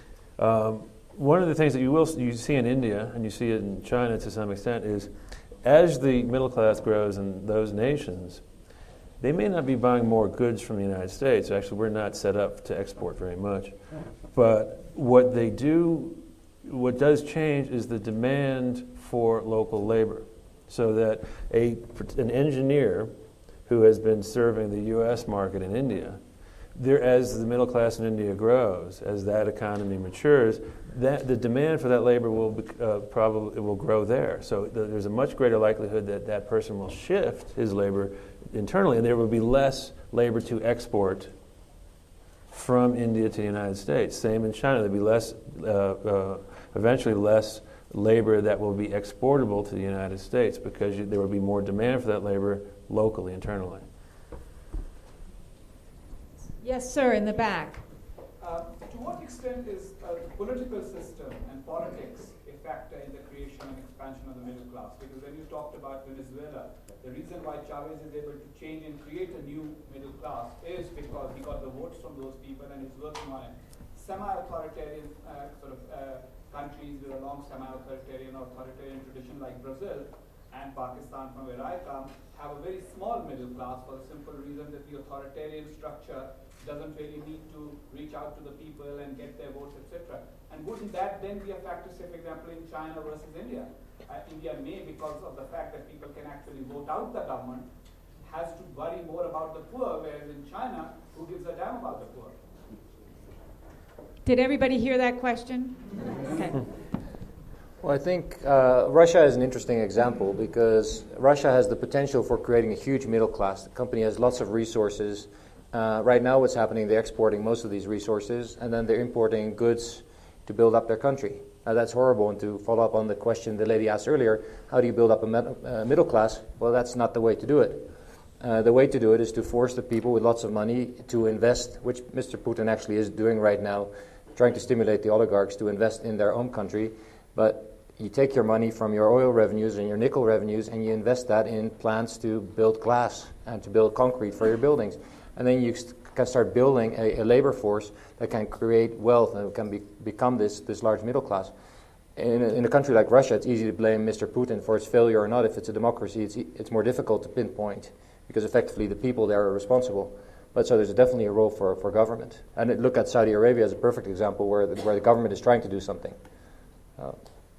Um, one of the things that you will you see in India and you see it in China to some extent is, as the middle class grows in those nations, they may not be buying more goods from the United States. Actually, we're not set up to export very much, but what they do, what does change is the demand for local labor, so that a an engineer who has been serving the U S market in India, there, as the middle class in India grows, as that economy matures, that the demand for that labor will be, uh, probably will grow there. So th- there's a much greater likelihood that that person will shift his labor internally, and there will be less labor to export from India to the United States. Same in China. There'll be less, uh, uh, eventually less labor that will be exportable to the United States because you, there will be more demand for that labor locally, internally. Yes, sir, in the back. Uh, to what extent is uh, the political system and politics a factor in the creation and expansion of the middle class? Because when you talked about Venezuela, the reason why Chavez is able to change and create a new middle class is because he got the votes from those people and is working on it. Semi-authoritarian uh, sort of uh, countries with a long semi-authoritarian or authoritarian tradition like Brazil and Pakistan, from where I come, have a very small middle class for the simple reason that the authoritarian structure doesn't really need to reach out to the people and get their votes, et cetera. And wouldn't that then be a factor, say, for example, in China versus India? Uh, India may, because of the fact that people can actually vote out the government, has to worry more about the poor, whereas in China, who gives a damn about the poor? Did everybody hear that question? Okay. Well, I think uh, Russia is an interesting example because Russia has the potential for creating a huge middle class. The company has lots of resources. Uh, right now what's happening, they're exporting most of these resources, and then they're importing goods to build up their country. Now, that's horrible, and to follow up on the question the lady asked earlier, how do you build up a med- uh, middle class? Well, that's not the way to do it. Uh, the way to do it is to force the people with lots of money to invest, which Mister Putin actually is doing right now, trying to stimulate the oligarchs to invest in their own country. But you take your money from your oil revenues and your nickel revenues and you invest that in plants to build glass and to build concrete for your buildings. And then you st- can start building a, a labor force that can create wealth and can be, become this, this large middle class. In a, in a country like Russia, it's easy to blame Mister Putin for its failure or not. If it's a democracy, it's, e- it's more difficult to pinpoint because effectively the people there are responsible. But so there's definitely a role for, for government. And it, look at Saudi Arabia as a perfect example where the, where the government is trying to do something. Uh,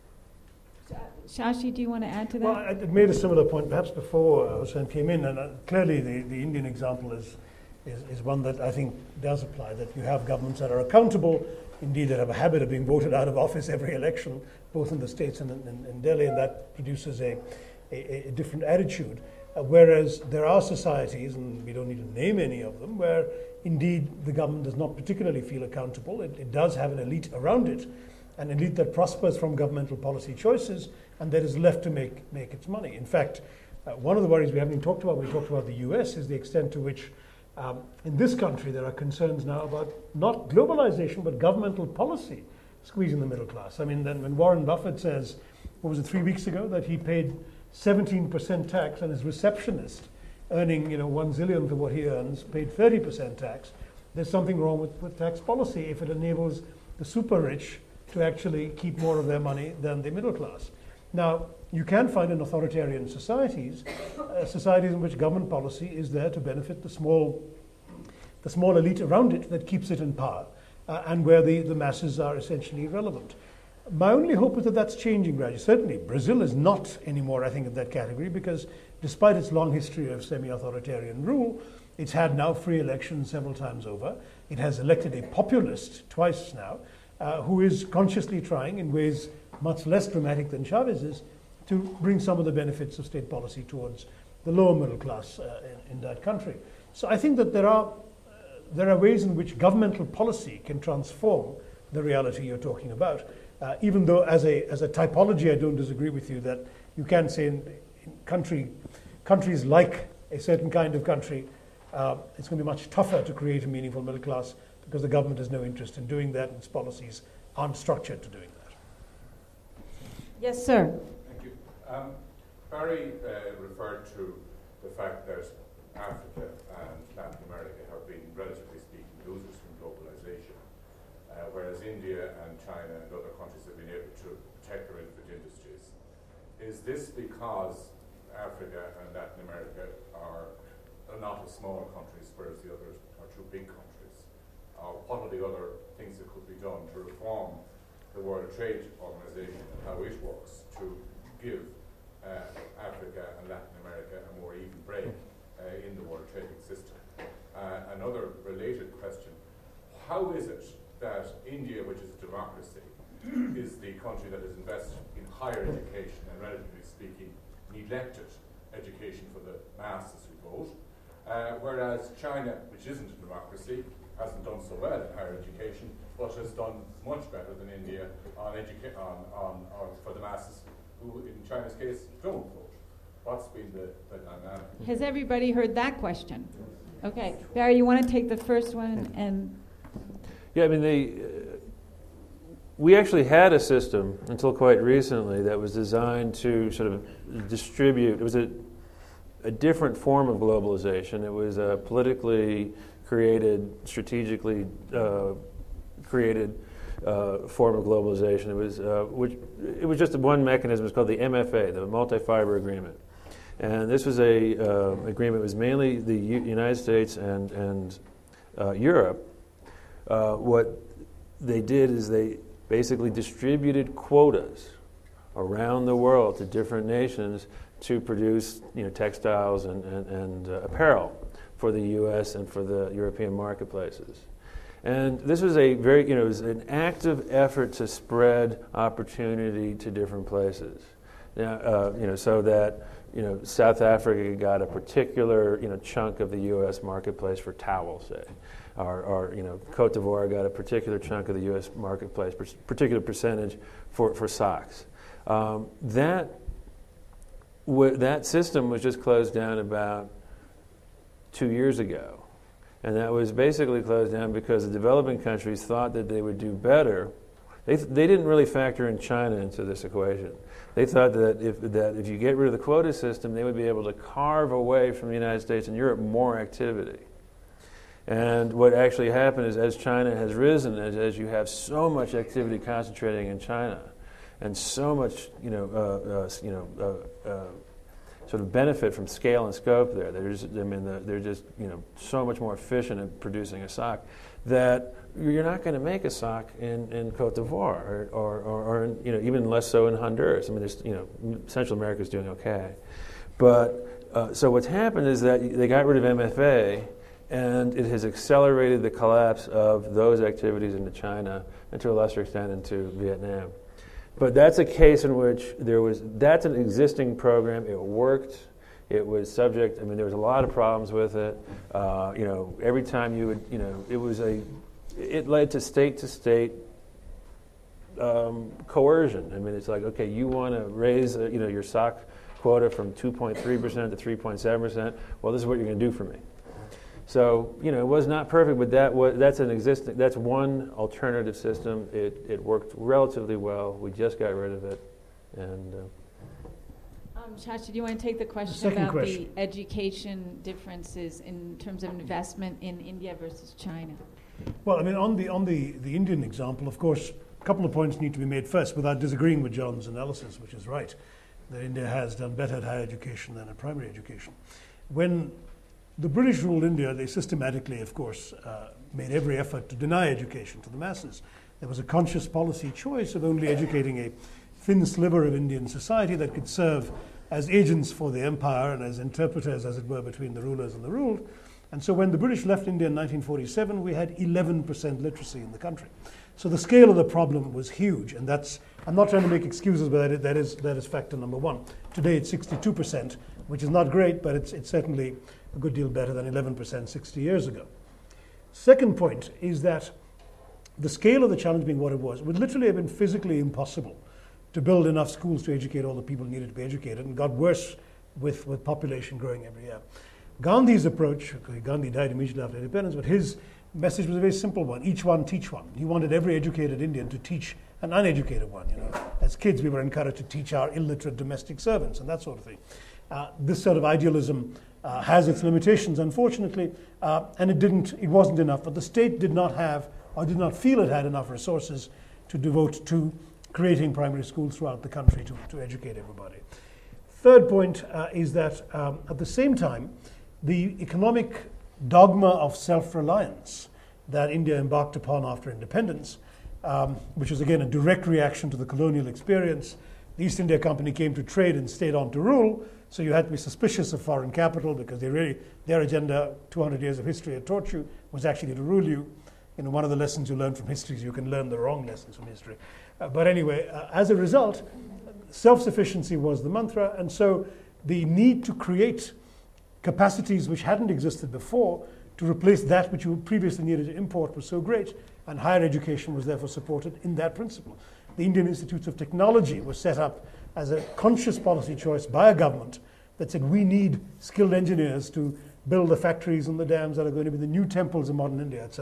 Shashi, do you want to add to that? Well, I I made a similar point perhaps before uh, Hussain came in, and uh, clearly the, the Indian example is, is is one that I think does apply, that you have governments that are accountable, indeed that have a habit of being voted out of office every election, both in the States and in, in, in Delhi, and that produces a, a, a different attitude. Uh, whereas there are societies, and we don't need to name any of them, where indeed the government does not particularly feel accountable. It, it does have an elite around it, an elite that prospers from governmental policy choices, and that is left to make, make its money. In fact, uh, one of the worries we haven't even talked about when we talked about the U S is the extent to which um, in this country there are concerns now about not globalization but governmental policy squeezing the middle class. I mean, then when Warren Buffett says, what was it, three weeks ago, that he paid seventeen percent tax on his receptionist, earning, you know, one zillionth of what he earns, paid thirty percent tax, there's something wrong with, with tax policy if it enables the super rich to actually keep more of their money than the middle class. Now, you can find in authoritarian societies, uh, societies in which government policy is there to benefit the small, the small elite around it that keeps it in power, uh, and where the, the masses are essentially irrelevant. My only hope is that that's changing gradually. Certainly, Brazil is not anymore, I think, in that category, because despite its long history of semi-authoritarian rule, it's had now free elections several times over. It has elected a populist twice now, uh, who is consciously trying, in ways much less dramatic than Chavez's, to bring some of the benefits of state policy towards the lower middle class uh, in, in that country. So I think that there are, uh, there are ways in which governmental policy can transform the reality you're talking about. Uh, even though as a, as a typology, I don't disagree with you that you can say in, in country, countries like a certain kind of country, uh, it's going to be much tougher to create a meaningful middle class because the government has no interest in doing that and its policies aren't structured to doing that. Yes, sir. Thank you. Um, Barry uh, referred to the fact that Africa and Latin America have been, relatively speaking, losers from globalization, uh, whereas India and China and other countries have been able to protect their infant industries. Is this because Africa and Latin America are, are not as small countries, whereas the others are two big countries? Uh, what are the other things that could be done to reform the World Trade Organization and how it works to give uh, Africa and Latin America a more even break uh, in the world trading system? Uh, another related question, how is it that India, which is a democracy, is the country that has invested in higher education and, relatively speaking, neglected education for the masses who vote, uh, whereas China, which isn't a democracy, hasn't done so well in higher education, but has done much better than India on, educa- on, on, on for the masses who, in China's case, don't vote. What's been the, the dynamic? Has everybody heard that question? Okay. Barry, you want to take the first one and... Yeah, I mean, they, uh, we actually had a system until quite recently that was designed to sort of distribute. It was a, a different form of globalization. It was a politically created, strategically uh, created uh, form of globalization. It was, uh, which, it was just one mechanism. It's called the M F A, the Multi-Fiber Agreement. And this was a uh, agreement. It was mainly the U- United States and, and uh, Europe. Uh, what they did is they basically distributed quotas around the world to different nations to produce, you know, textiles and, and, and uh, apparel for the U S and for the European marketplaces. And this was a very, you know, it was an active effort to spread opportunity to different places. Now, uh, you know, so that, you know, South Africa got a particular, you know, chunk of the U S marketplace for towels, say. Or, or, you know, Cote d'Ivoire got a particular chunk of the U S marketplace, per- particular percentage for, for socks. Um, that w- that system was just closed down about two years ago. And that was basically closed down because the developing countries thought that they would do better. They, th- they didn't really factor in China into this equation. They thought that if, that if you get rid of the quota system, they would be able to carve away from the United States and Europe more activity. And what actually happened is as China has risen, as, as you have so much activity concentrating in China, and so much, you know, uh, uh, you know, uh, uh, sort of benefit from scale and scope there. There's, I mean, the, they're just, you know, so much more efficient at producing a sock that you're not going to make a sock in, in Cote d'Ivoire or, or, or, or in, you know, even less so in Honduras. I mean, there's, you know, Central America is doing okay, but uh, so what's happened is that they got rid of M F A. And it has accelerated the collapse of those activities into China and to a lesser extent into Vietnam. But that's a case in which there was, that's an existing program. It worked. It was subject, I mean, there was a lot of problems with it. Uh, you know, every time you would, you know, it was a, it led to state to state um, coercion. I mean, it's like, okay, you want to raise, uh, you know, your sock quota from two point three percent to three point seven percent. Well, this is what you're going to do for me. So, you know, it was not perfect, but that was, that's an existing, that's one alternative system. It it worked relatively well. We just got rid of it. And uh, Um, Shashi, do you want to take the question Second about question. the education differences in terms of investment in India versus China? Well, I mean, on the on the, the Indian example, of course, a couple of points need to be made first without disagreeing with John's analysis, which is right, that India has done better at higher education than at primary education. When the British ruled India, they systematically, of course, uh, made every effort to deny education to the masses. There was a conscious policy choice of only educating a thin sliver of Indian society that could serve as agents for the empire and as interpreters, as it were, between the rulers and the ruled. And so when the British left India in nineteen forty-seven, we had eleven percent literacy in the country. So the scale of the problem was huge, and that's, I'm not trying to make excuses, but that is, that is, that is factor number one. Today it's sixty-two percent, which is not great, but it's, it's certainly a good deal better than eleven percent sixty years ago. Second point is that the scale of the challenge being what it was, it would literally have been physically impossible to build enough schools to educate all the people who needed to be educated, and got worse with, with population growing every year. Gandhi's approach, okay, Gandhi died immediately after independence, but his message was a very simple one: each one teach one. He wanted every educated Indian to teach an uneducated one. You know, as kids we were encouraged to teach our illiterate domestic servants and that sort of thing. Uh, this sort of idealism uh, has its limitations, unfortunately, uh, and it didn't. It wasn't enough. But the state did not have, or did not feel it had enough resources to devote to creating primary schools throughout the country to, to educate everybody. Third point uh, is that um, at the same time, the economic dogma of self-reliance that India embarked upon after independence, um, which was again a direct reaction to the colonial experience. The East India Company came to trade and stayed on to rule, so you had to be suspicious of foreign capital because they really, their agenda, two hundred years of history had taught you, was actually to rule you. You know, one of the lessons you learn from history is you can learn the wrong lessons from history. Uh, but anyway, uh, as a result, self-sufficiency was the mantra, and so the need to create capacities which hadn't existed before to replace that which you previously needed to import was so great, and higher education was therefore supported in that principle. The Indian Institutes of Technology was set up as a conscious policy choice by a government that said we need skilled engineers to build the factories and the dams that are going to be the new temples of modern India. It's a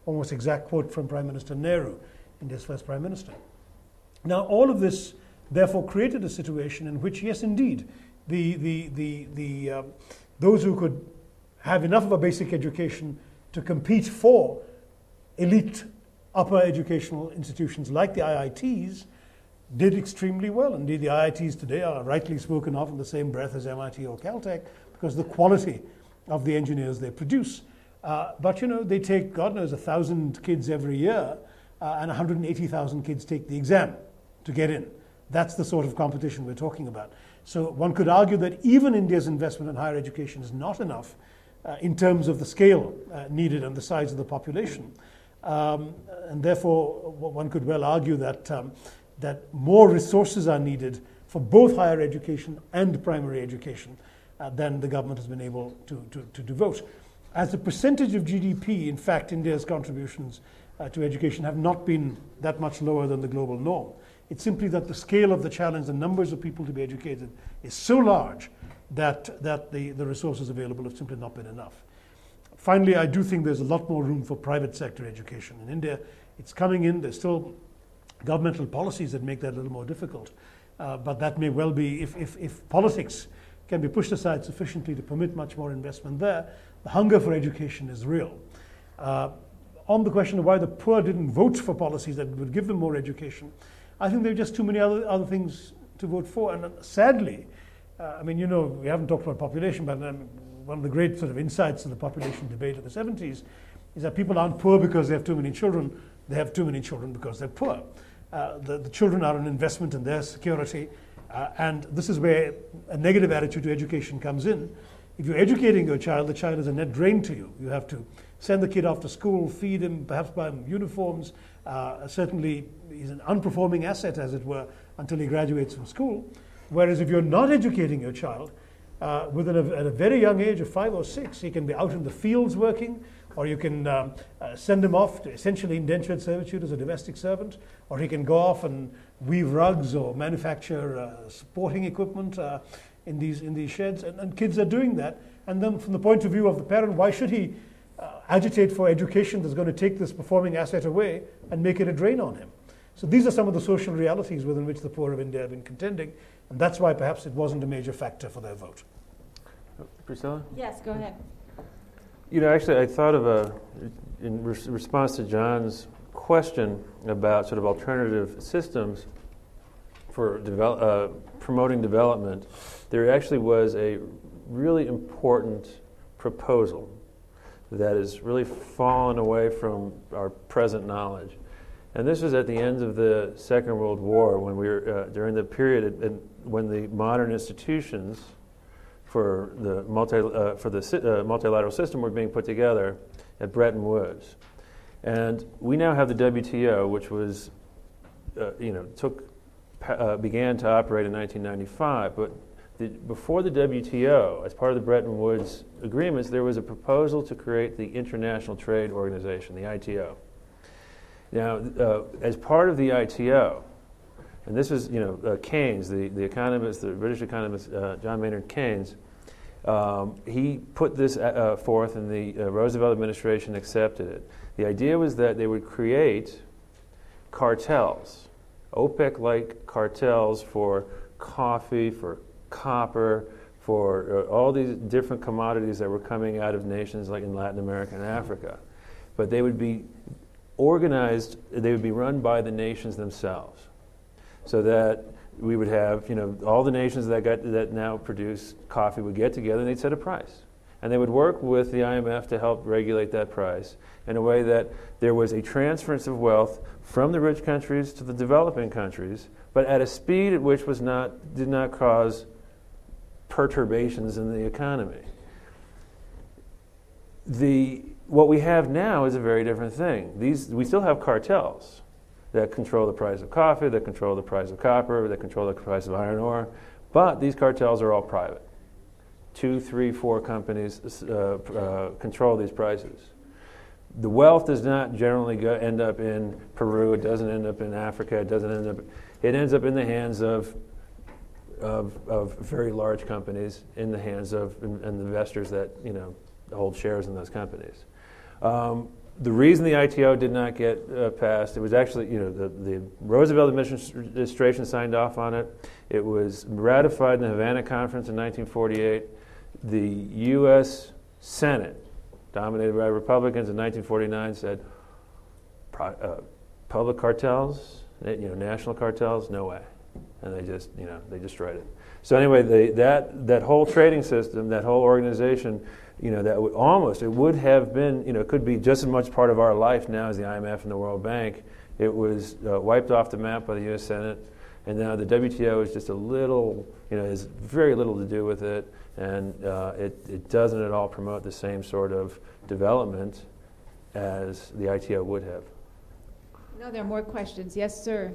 almost exact quote from Prime Minister Nehru, India's first Prime Minister. Now, all of this therefore created a situation in which, yes, indeed, the, the, the, the, uh, those who could have enough of a basic education to compete for elite upper educational institutions like the I I Ts did extremely well. Indeed, the I I Ts today are rightly spoken of in the same breath as M I T or Caltech because of the quality of the engineers they produce. Uh, but, you know, they take, God knows, a thousand kids every year, uh, and one hundred eighty thousand kids take the exam to get in. That's the sort of competition we're talking about. So one could argue that even India's investment in higher education is not enough uh, in terms of the scale uh, needed and the size of the population. Um, and therefore, one could well argue that, um, that more resources are needed for both higher education and primary education uh, than the government has been able to, to, to devote. As a percentage of G D P, in fact, India's contributions uh, to education have not been that much lower than the global norm. It's simply that the scale of the challenge, the numbers of people to be educated, is so large that, that the, the resources available have simply not been enough. Finally, I do think there's a lot more room for private sector education. In India, it's coming in. There's still governmental policies that make that a little more difficult. Uh, but that may well be, if, if, if politics can be pushed aside sufficiently to permit much more investment there, the hunger for education is real. Uh, on the question of why the poor didn't vote for policies that would give them more education, I think there are just too many other, other things to vote for. And sadly, uh, I mean, you know, we haven't talked about population, but um, one of the great sort of insights in the population debate of the seventies is that people aren't poor because they have too many children. They have too many children because they're poor. Uh, the, the children are an investment in their security. Uh, and this is where a negative attitude to education comes in. If you're educating your child, the child is a net drain to you. You have to send the kid off to school, feed him, perhaps buy him uniforms. Uh, certainly, he's an unperforming asset, as it were, until he graduates from school. Whereas if you're not educating your child, uh, within a, at a very young age of five or six, he can be out in the fields working, or you can um, uh, send him off to essentially indentured servitude as a domestic servant, or he can go off and weave rugs or manufacture uh, sporting equipment uh, in these in these sheds, and, and kids are doing that. And then from the point of view of the parent, why should he uh, agitate for education that's going to take this performing asset away and make it a drain on him? So these are some of the social realities within which the poor of India have been contending, and that's why perhaps it wasn't a major factor for their vote. Priscilla? Yes, go ahead. You know, actually, I thought of a, in re- response to John's question about sort of alternative systems for develop, uh, promoting development, there actually was a really important proposal that has really fallen away from our present knowledge. And this was at the end of the Second World War, when we were uh, during the period at, at, when the modern institutions for the multi uh, for the uh, multilateral system were being put together at Bretton Woods, and we now have the W T O, which was uh, you know took uh, began to operate in nineteen ninety-five, but the, before the W T O, as part of the Bretton Woods agreements, there was a proposal to create the International Trade Organization, the I T O. Now, uh, as part of the I T O, and this is, you know, uh, Keynes, the, the economist, the British economist, uh, John Maynard Keynes, um, he put this uh, forth, and the uh, Roosevelt administration accepted it. The idea was that they would create cartels, OPEC-like cartels for coffee, for copper, for uh, all these different commodities that were coming out of nations like in Latin America and Africa. But they would be organized, they would be run by the nations themselves, so that we would have, you know, all the nations that got that now produce coffee would get together and they'd set a price, and they would work with the I M F to help regulate that price in a way that there was a transference of wealth from the rich countries to the developing countries, but at a speed at which was not did not cause perturbations in the economy. The what we have now is a very different thing. These we still have cartels that control the price of coffee, that control the price of copper, that control the price of iron ore, but these cartels are all private. Two, three, four companies uh, uh, control these prices. The wealth does not generally go, end up in Peru. It doesn't end up in Africa. It doesn't end up. It ends up in the hands of of, of very large companies, in the hands of and, and investors that you know hold shares in those companies. Um, the reason the I T O did not get uh, passed, it was actually, you know, the, the Roosevelt administration signed off on it. It was ratified in the Havana Conference in nineteen forty-eight. The U S Senate, dominated by Republicans in nineteen forty-nine, said pro, uh, public cartels, you know, national cartels, no way. And they just, you know, they destroyed it. So anyway, they, that that whole trading system, that whole organization, you know, that would almost, it would have been, you know, it could be just as much part of our life now as the I M F and the World Bank. It was uh, wiped off the map by the U S Senate, and now the W T O is just a little, you know, has very little to do with it, and uh, it, it doesn't at all promote the same sort of development as the I T O would have. No, there are more questions. Yes, sir.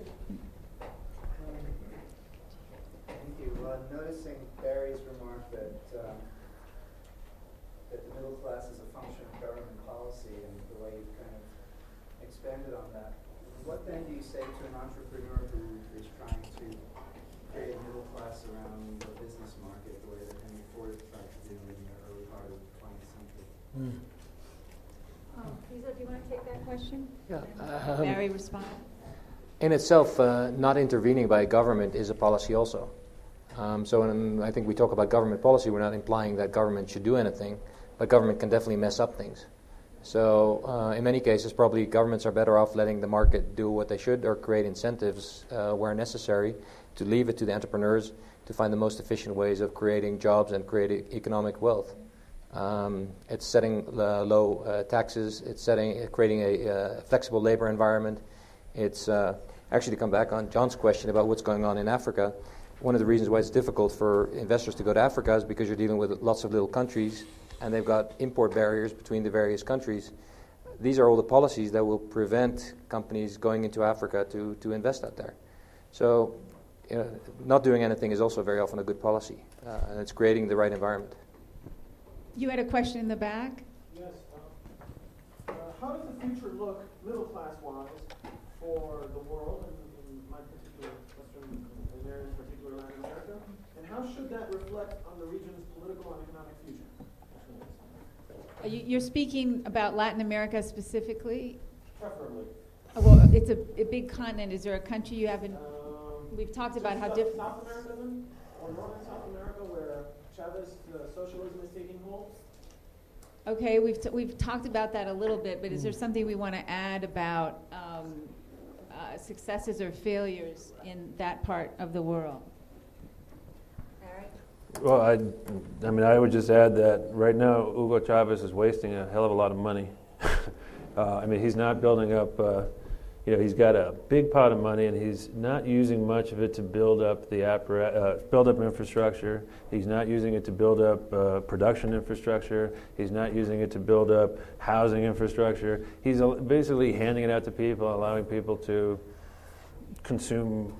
Thank you. Uh, noticing Barry's remark that um, that the middle class is a function of government policy, and the way you've kind of expanded on that, what then do you say to an entrepreneur who is trying to create a middle class around the business market the way that Henry Ford tried to do in the early part of the twentieth century? Mm. Oh, Lisa, do you want to take that question? Yeah. Um, Barry, respond. In itself, uh, not intervening by government is a policy also. Um, so when I think we talk about government policy, we're not implying that government should do anything, but government can definitely mess up things. So uh, in many cases, probably governments are better off letting the market do what they should, or create incentives uh, where necessary, to leave it to the entrepreneurs to find the most efficient ways of creating jobs and creating economic wealth. Um, it's setting uh, low uh, taxes. It's setting, uh, creating a uh, flexible labor environment. It's uh, actually, to come back on John's question about what's going on in Africa. One of the reasons why it's difficult for investors to go to Africa is because you're dealing with lots of little countries, and they've got import barriers between the various countries. These are all the policies that will prevent companies going into Africa to, to invest out there. So, you know, not doing anything is also very often a good policy, uh, and it's creating the right environment. You had a question in the back? Yes. Um, uh, how does the future look, middle class wise, for the world, and in my particular Western areas, particularly Latin America? And how should that reflect on the region's political and economic future? Are you, you're speaking about Latin America specifically? Preferably. Oh, well, it's a, a big continent. Is there a country you haven't? Um, we've talked about how South, different. South America, then, or Northern South America, where Chavez uh, socialism is taking hold? Okay, we've t- we've talked about that a little bit, but is there something we want to add about um, uh, successes or failures in that part of the world? Well, I, I mean, I would just add that right now Hugo Chavez is wasting a hell of a lot of money. uh, I mean, he's not building up. Uh, you know, he's got a big pot of money, and he's not using much of it to build up the appara- uh, build up infrastructure. He's not using it to build up uh, production infrastructure. He's not using it to build up housing infrastructure. He's uh, basically handing it out to people, allowing people to consume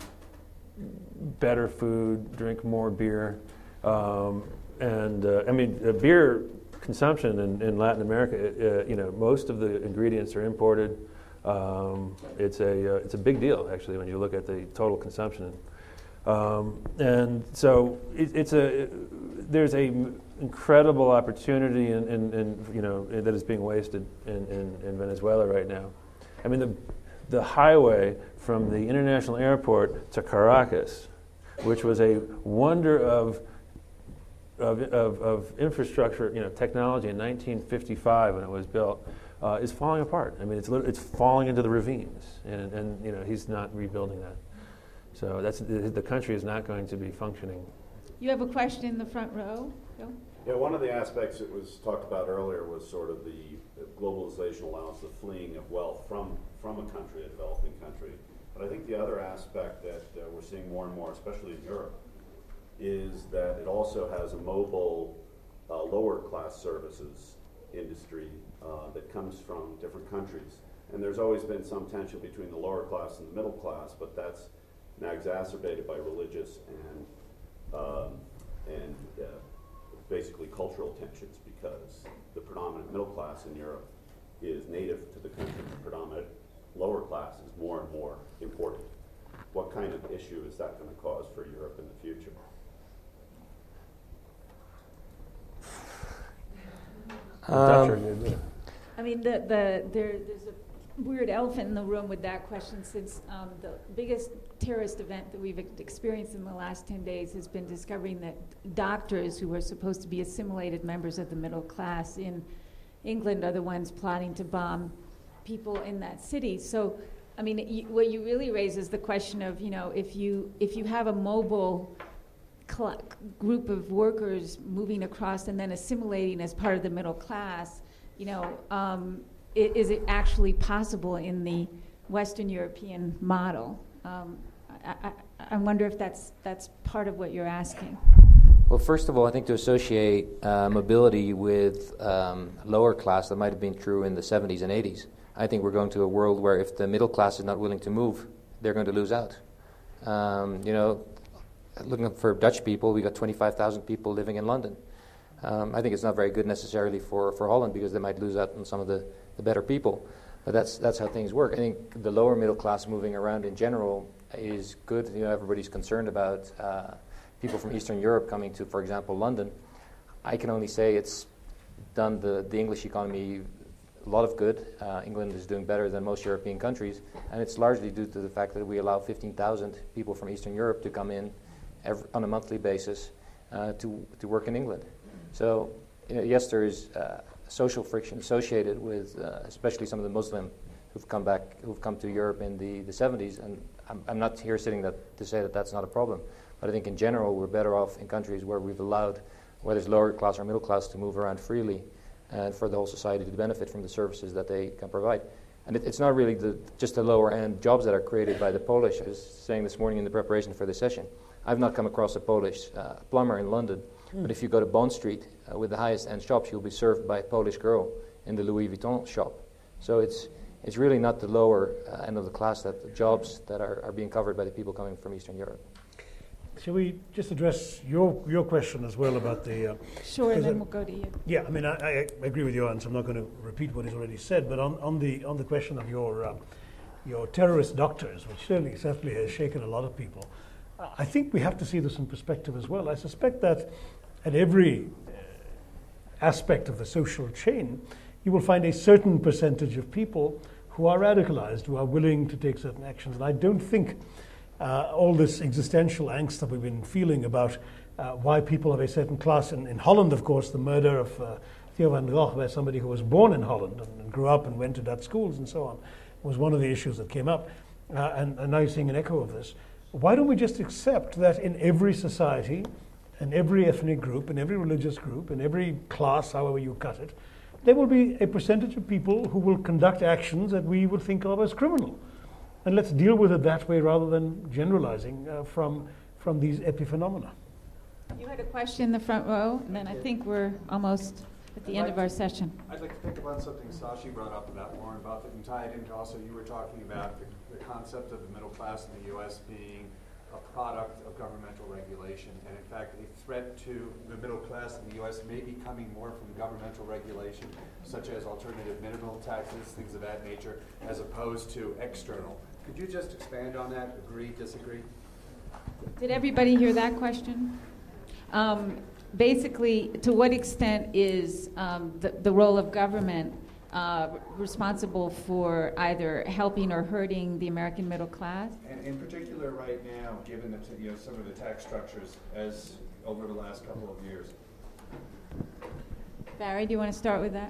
better food, drink more beer. Um, and uh, I mean, uh, beer consumption in, in Latin America, uh, you know, most of the ingredients are imported. Um, it's a uh, it's a big deal actually when you look at the total consumption. Um, and so it, it's a there's a m- incredible opportunity in, in, in you know that is being wasted in, in, in Venezuela right now. I mean, the the highway from the international airport to Caracas, which was a wonder of Of, of, of infrastructure, you know, technology in nineteen fifty-five when it was built, uh, is falling apart. I mean, it's it's falling into the ravines, and, and you know, he's not rebuilding that. So that's the, the country is not going to be functioning. You have a question in the front row, Bill? Yeah, one of the aspects that was talked about earlier was sort of the globalization allows the fleeing of wealth from from a country, a developing country. But I think the other aspect that uh, we're seeing more and more, especially in Europe, is that it also has a mobile uh, lower class services industry uh, that comes from different countries. And there's always been some tension between the lower class and the middle class, but that's now exacerbated by religious and um, and uh, basically cultural tensions, because the predominant middle class in Europe is native to the country. The predominant lower class is more and more imported. What kind of issue is that going to cause for Europe in the future? Um, I mean, the, the, there, there's a weird elephant in the room with that question, since um, the biggest terrorist event that we've ex- experienced in the last ten days has been discovering that doctors who are supposed to be assimilated members of the middle class in England are the ones plotting to bomb people in that city. So, I mean, you, what you really raise is the question of, you know, if you if you have a mobile cl- group of workers moving across and then assimilating as part of the middle class, you know, um, I- is it actually possible in the Western European model? Um, I, I, I wonder if that's that's part of what you're asking. Well, first of all, I think to associate uh, mobility with um, lower class, that might have been true in the seventies and eighties. I think we're going to a world where if the middle class is not willing to move, they're going to lose out. Um, you know, looking for Dutch people, we got twenty-five thousand people living in London. Um, I think it's not very good necessarily for, for Holland, because they might lose out on some of the, the better people. But that's that's how things work. I think the lower middle class moving around in general is good. You know, everybody's concerned about uh, people from Eastern Europe coming to, for example, London. I can only say it's done the, the English economy a lot of good. Uh, England is doing better than most European countries, and it's largely due to the fact that we allow fifteen thousand people from Eastern Europe to come in every, on a monthly basis uh, to to work in England. So, you know, yes, there is uh, social friction associated with, uh, especially some of the Muslim who've come back, who've come to Europe in the, the seventies, and I'm, I'm not here sitting that, to say that that's not a problem. But I think in general we're better off in countries where we've allowed, whether it's lower class or middle class, to move around freely, and for the whole society to benefit from the services that they can provide. And it, it's not really the, just the lower-end jobs that are created by the Polish. I was saying this morning in the preparation for this session, I've not come across a Polish uh, plumber in London, mm. but if you go to Bond Street uh, with the highest-end shops, you'll be served by a Polish girl in the Louis Vuitton shop. So it's it's really not the lower uh, end of the class, that the jobs that are, are being covered by the people coming from Eastern Europe. Shall we just address your your question as well about the... Uh, sure, and then we'll go to you. Yeah, I mean, I, I agree with you, and so I'm not going to repeat what is already said, but on, on the on the question of your uh, your terrorist doctors, which certainly, certainly has shaken a lot of people, uh, I think we have to see this in perspective as well. I suspect that at every uh, aspect of the social chain, you will find a certain percentage of people who are radicalized, who are willing to take certain actions. And I don't think uh, all this existential angst that we've been feeling about uh, why people of a certain class, in, in Holland, of course, the murder of uh, Theo van Gogh, where somebody who was born in Holland and, and grew up and went to Dutch schools and so on, was one of the issues that came up. Uh, and, and now you're seeing an echo of this. Why don't we just accept that in every society, in every ethnic group, in every religious group, in every class, however you cut it, there will be a percentage of people who will conduct actions that we would think of as criminal. And let's deal with it that way rather than generalizing uh, from, from these epiphenomena. You had a question in the front row, and then I think we're almost at the I'd end like of our to, session. I'd like to pick up on something Sashi brought up about Warren Buffett, and tie it into also you were talking about the, the concept of the middle class in the U S being a product of governmental regulation, and in fact a threat to the middle class in the U S may be coming more from governmental regulation, such as alternative minimum taxes, things of that nature, as opposed to external. Could you just expand on that? Agree, disagree? Did everybody hear that question? Um, basically, to what extent is um, the, the role of government uh, responsible for either helping or hurting the American middle class? And in particular right now, given the t- you know, some of the tax structures as over the last couple of years. Barry, do you want to start with that?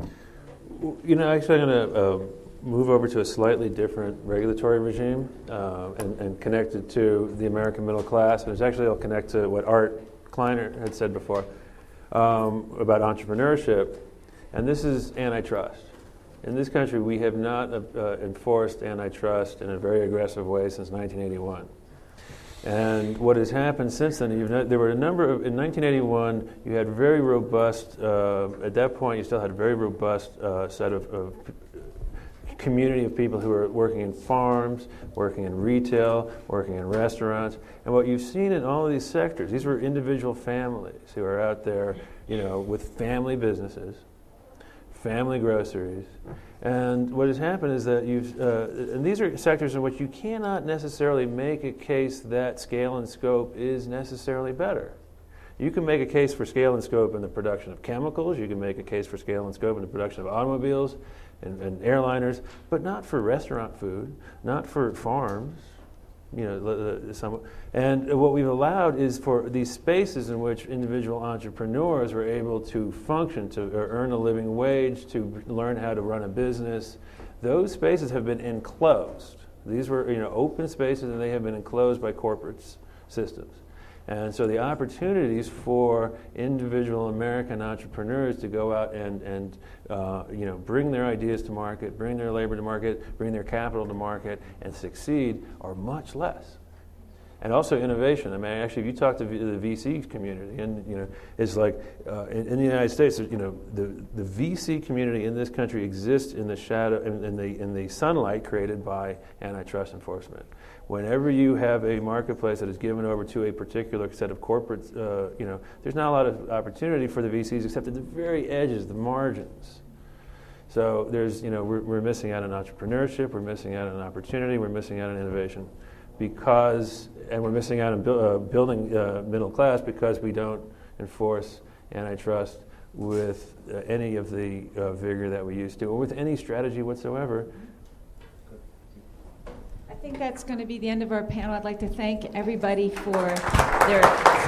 You know, actually I'm going to uh, move over to a slightly different regulatory regime uh, and, and connect it to the American middle class. And it's actually I'll connect to what Art Kleiner had said before um, about entrepreneurship. And this is antitrust. In this country, we have not uh, enforced antitrust in a very aggressive way since nineteen eighty-one. And what has happened since then, you've no, there were a number of, in nineteen eighty-one, you had very robust, uh, at that point you still had a very robust uh, set of, of community of people who were working in farms, working in retail, working in restaurants. And what you've seen in all of these sectors, these were individual families who are out there, you know, with family businesses, family groceries. And what has happened is that you've, uh, and these are sectors in which you cannot necessarily make a case that scale and scope is necessarily better. You can make a case for scale and scope in the production of chemicals. You can make a case for scale and scope in the production of automobiles and, and airliners, but not for restaurant food, not for farms. You know, some, and what we've allowed is for these spaces in which individual entrepreneurs were able to function, to earn a living wage, to learn how to run a business. Those spaces have been enclosed. These were, you know, open spaces, and they have been enclosed by corporate systems. And so the opportunities for individual American entrepreneurs to go out and, and uh, you know, bring their ideas to market, bring their labor to market, bring their capital to market, and succeed are much less. And also innovation. I mean, actually, if you talk to the V C community, and you know, it's like uh, in, in the United States, you know, the, the V C community in this country exists in the shadow, in, in the in the sunlight created by antitrust enforcement. Whenever you have a marketplace that is given over to a particular set of corporates, uh, you know, there's not a lot of opportunity for the V Cs except at the very edges, the margins. So there's, you know, we're, we're missing out on entrepreneurship, we're missing out on opportunity, we're missing out on innovation, because, and we're missing out on bu- uh, building uh, middle class because we don't enforce antitrust with uh, any of the uh, vigor that we used to, or with any strategy whatsoever. I think that's going to be the end of our panel. I'd like to thank everybody for their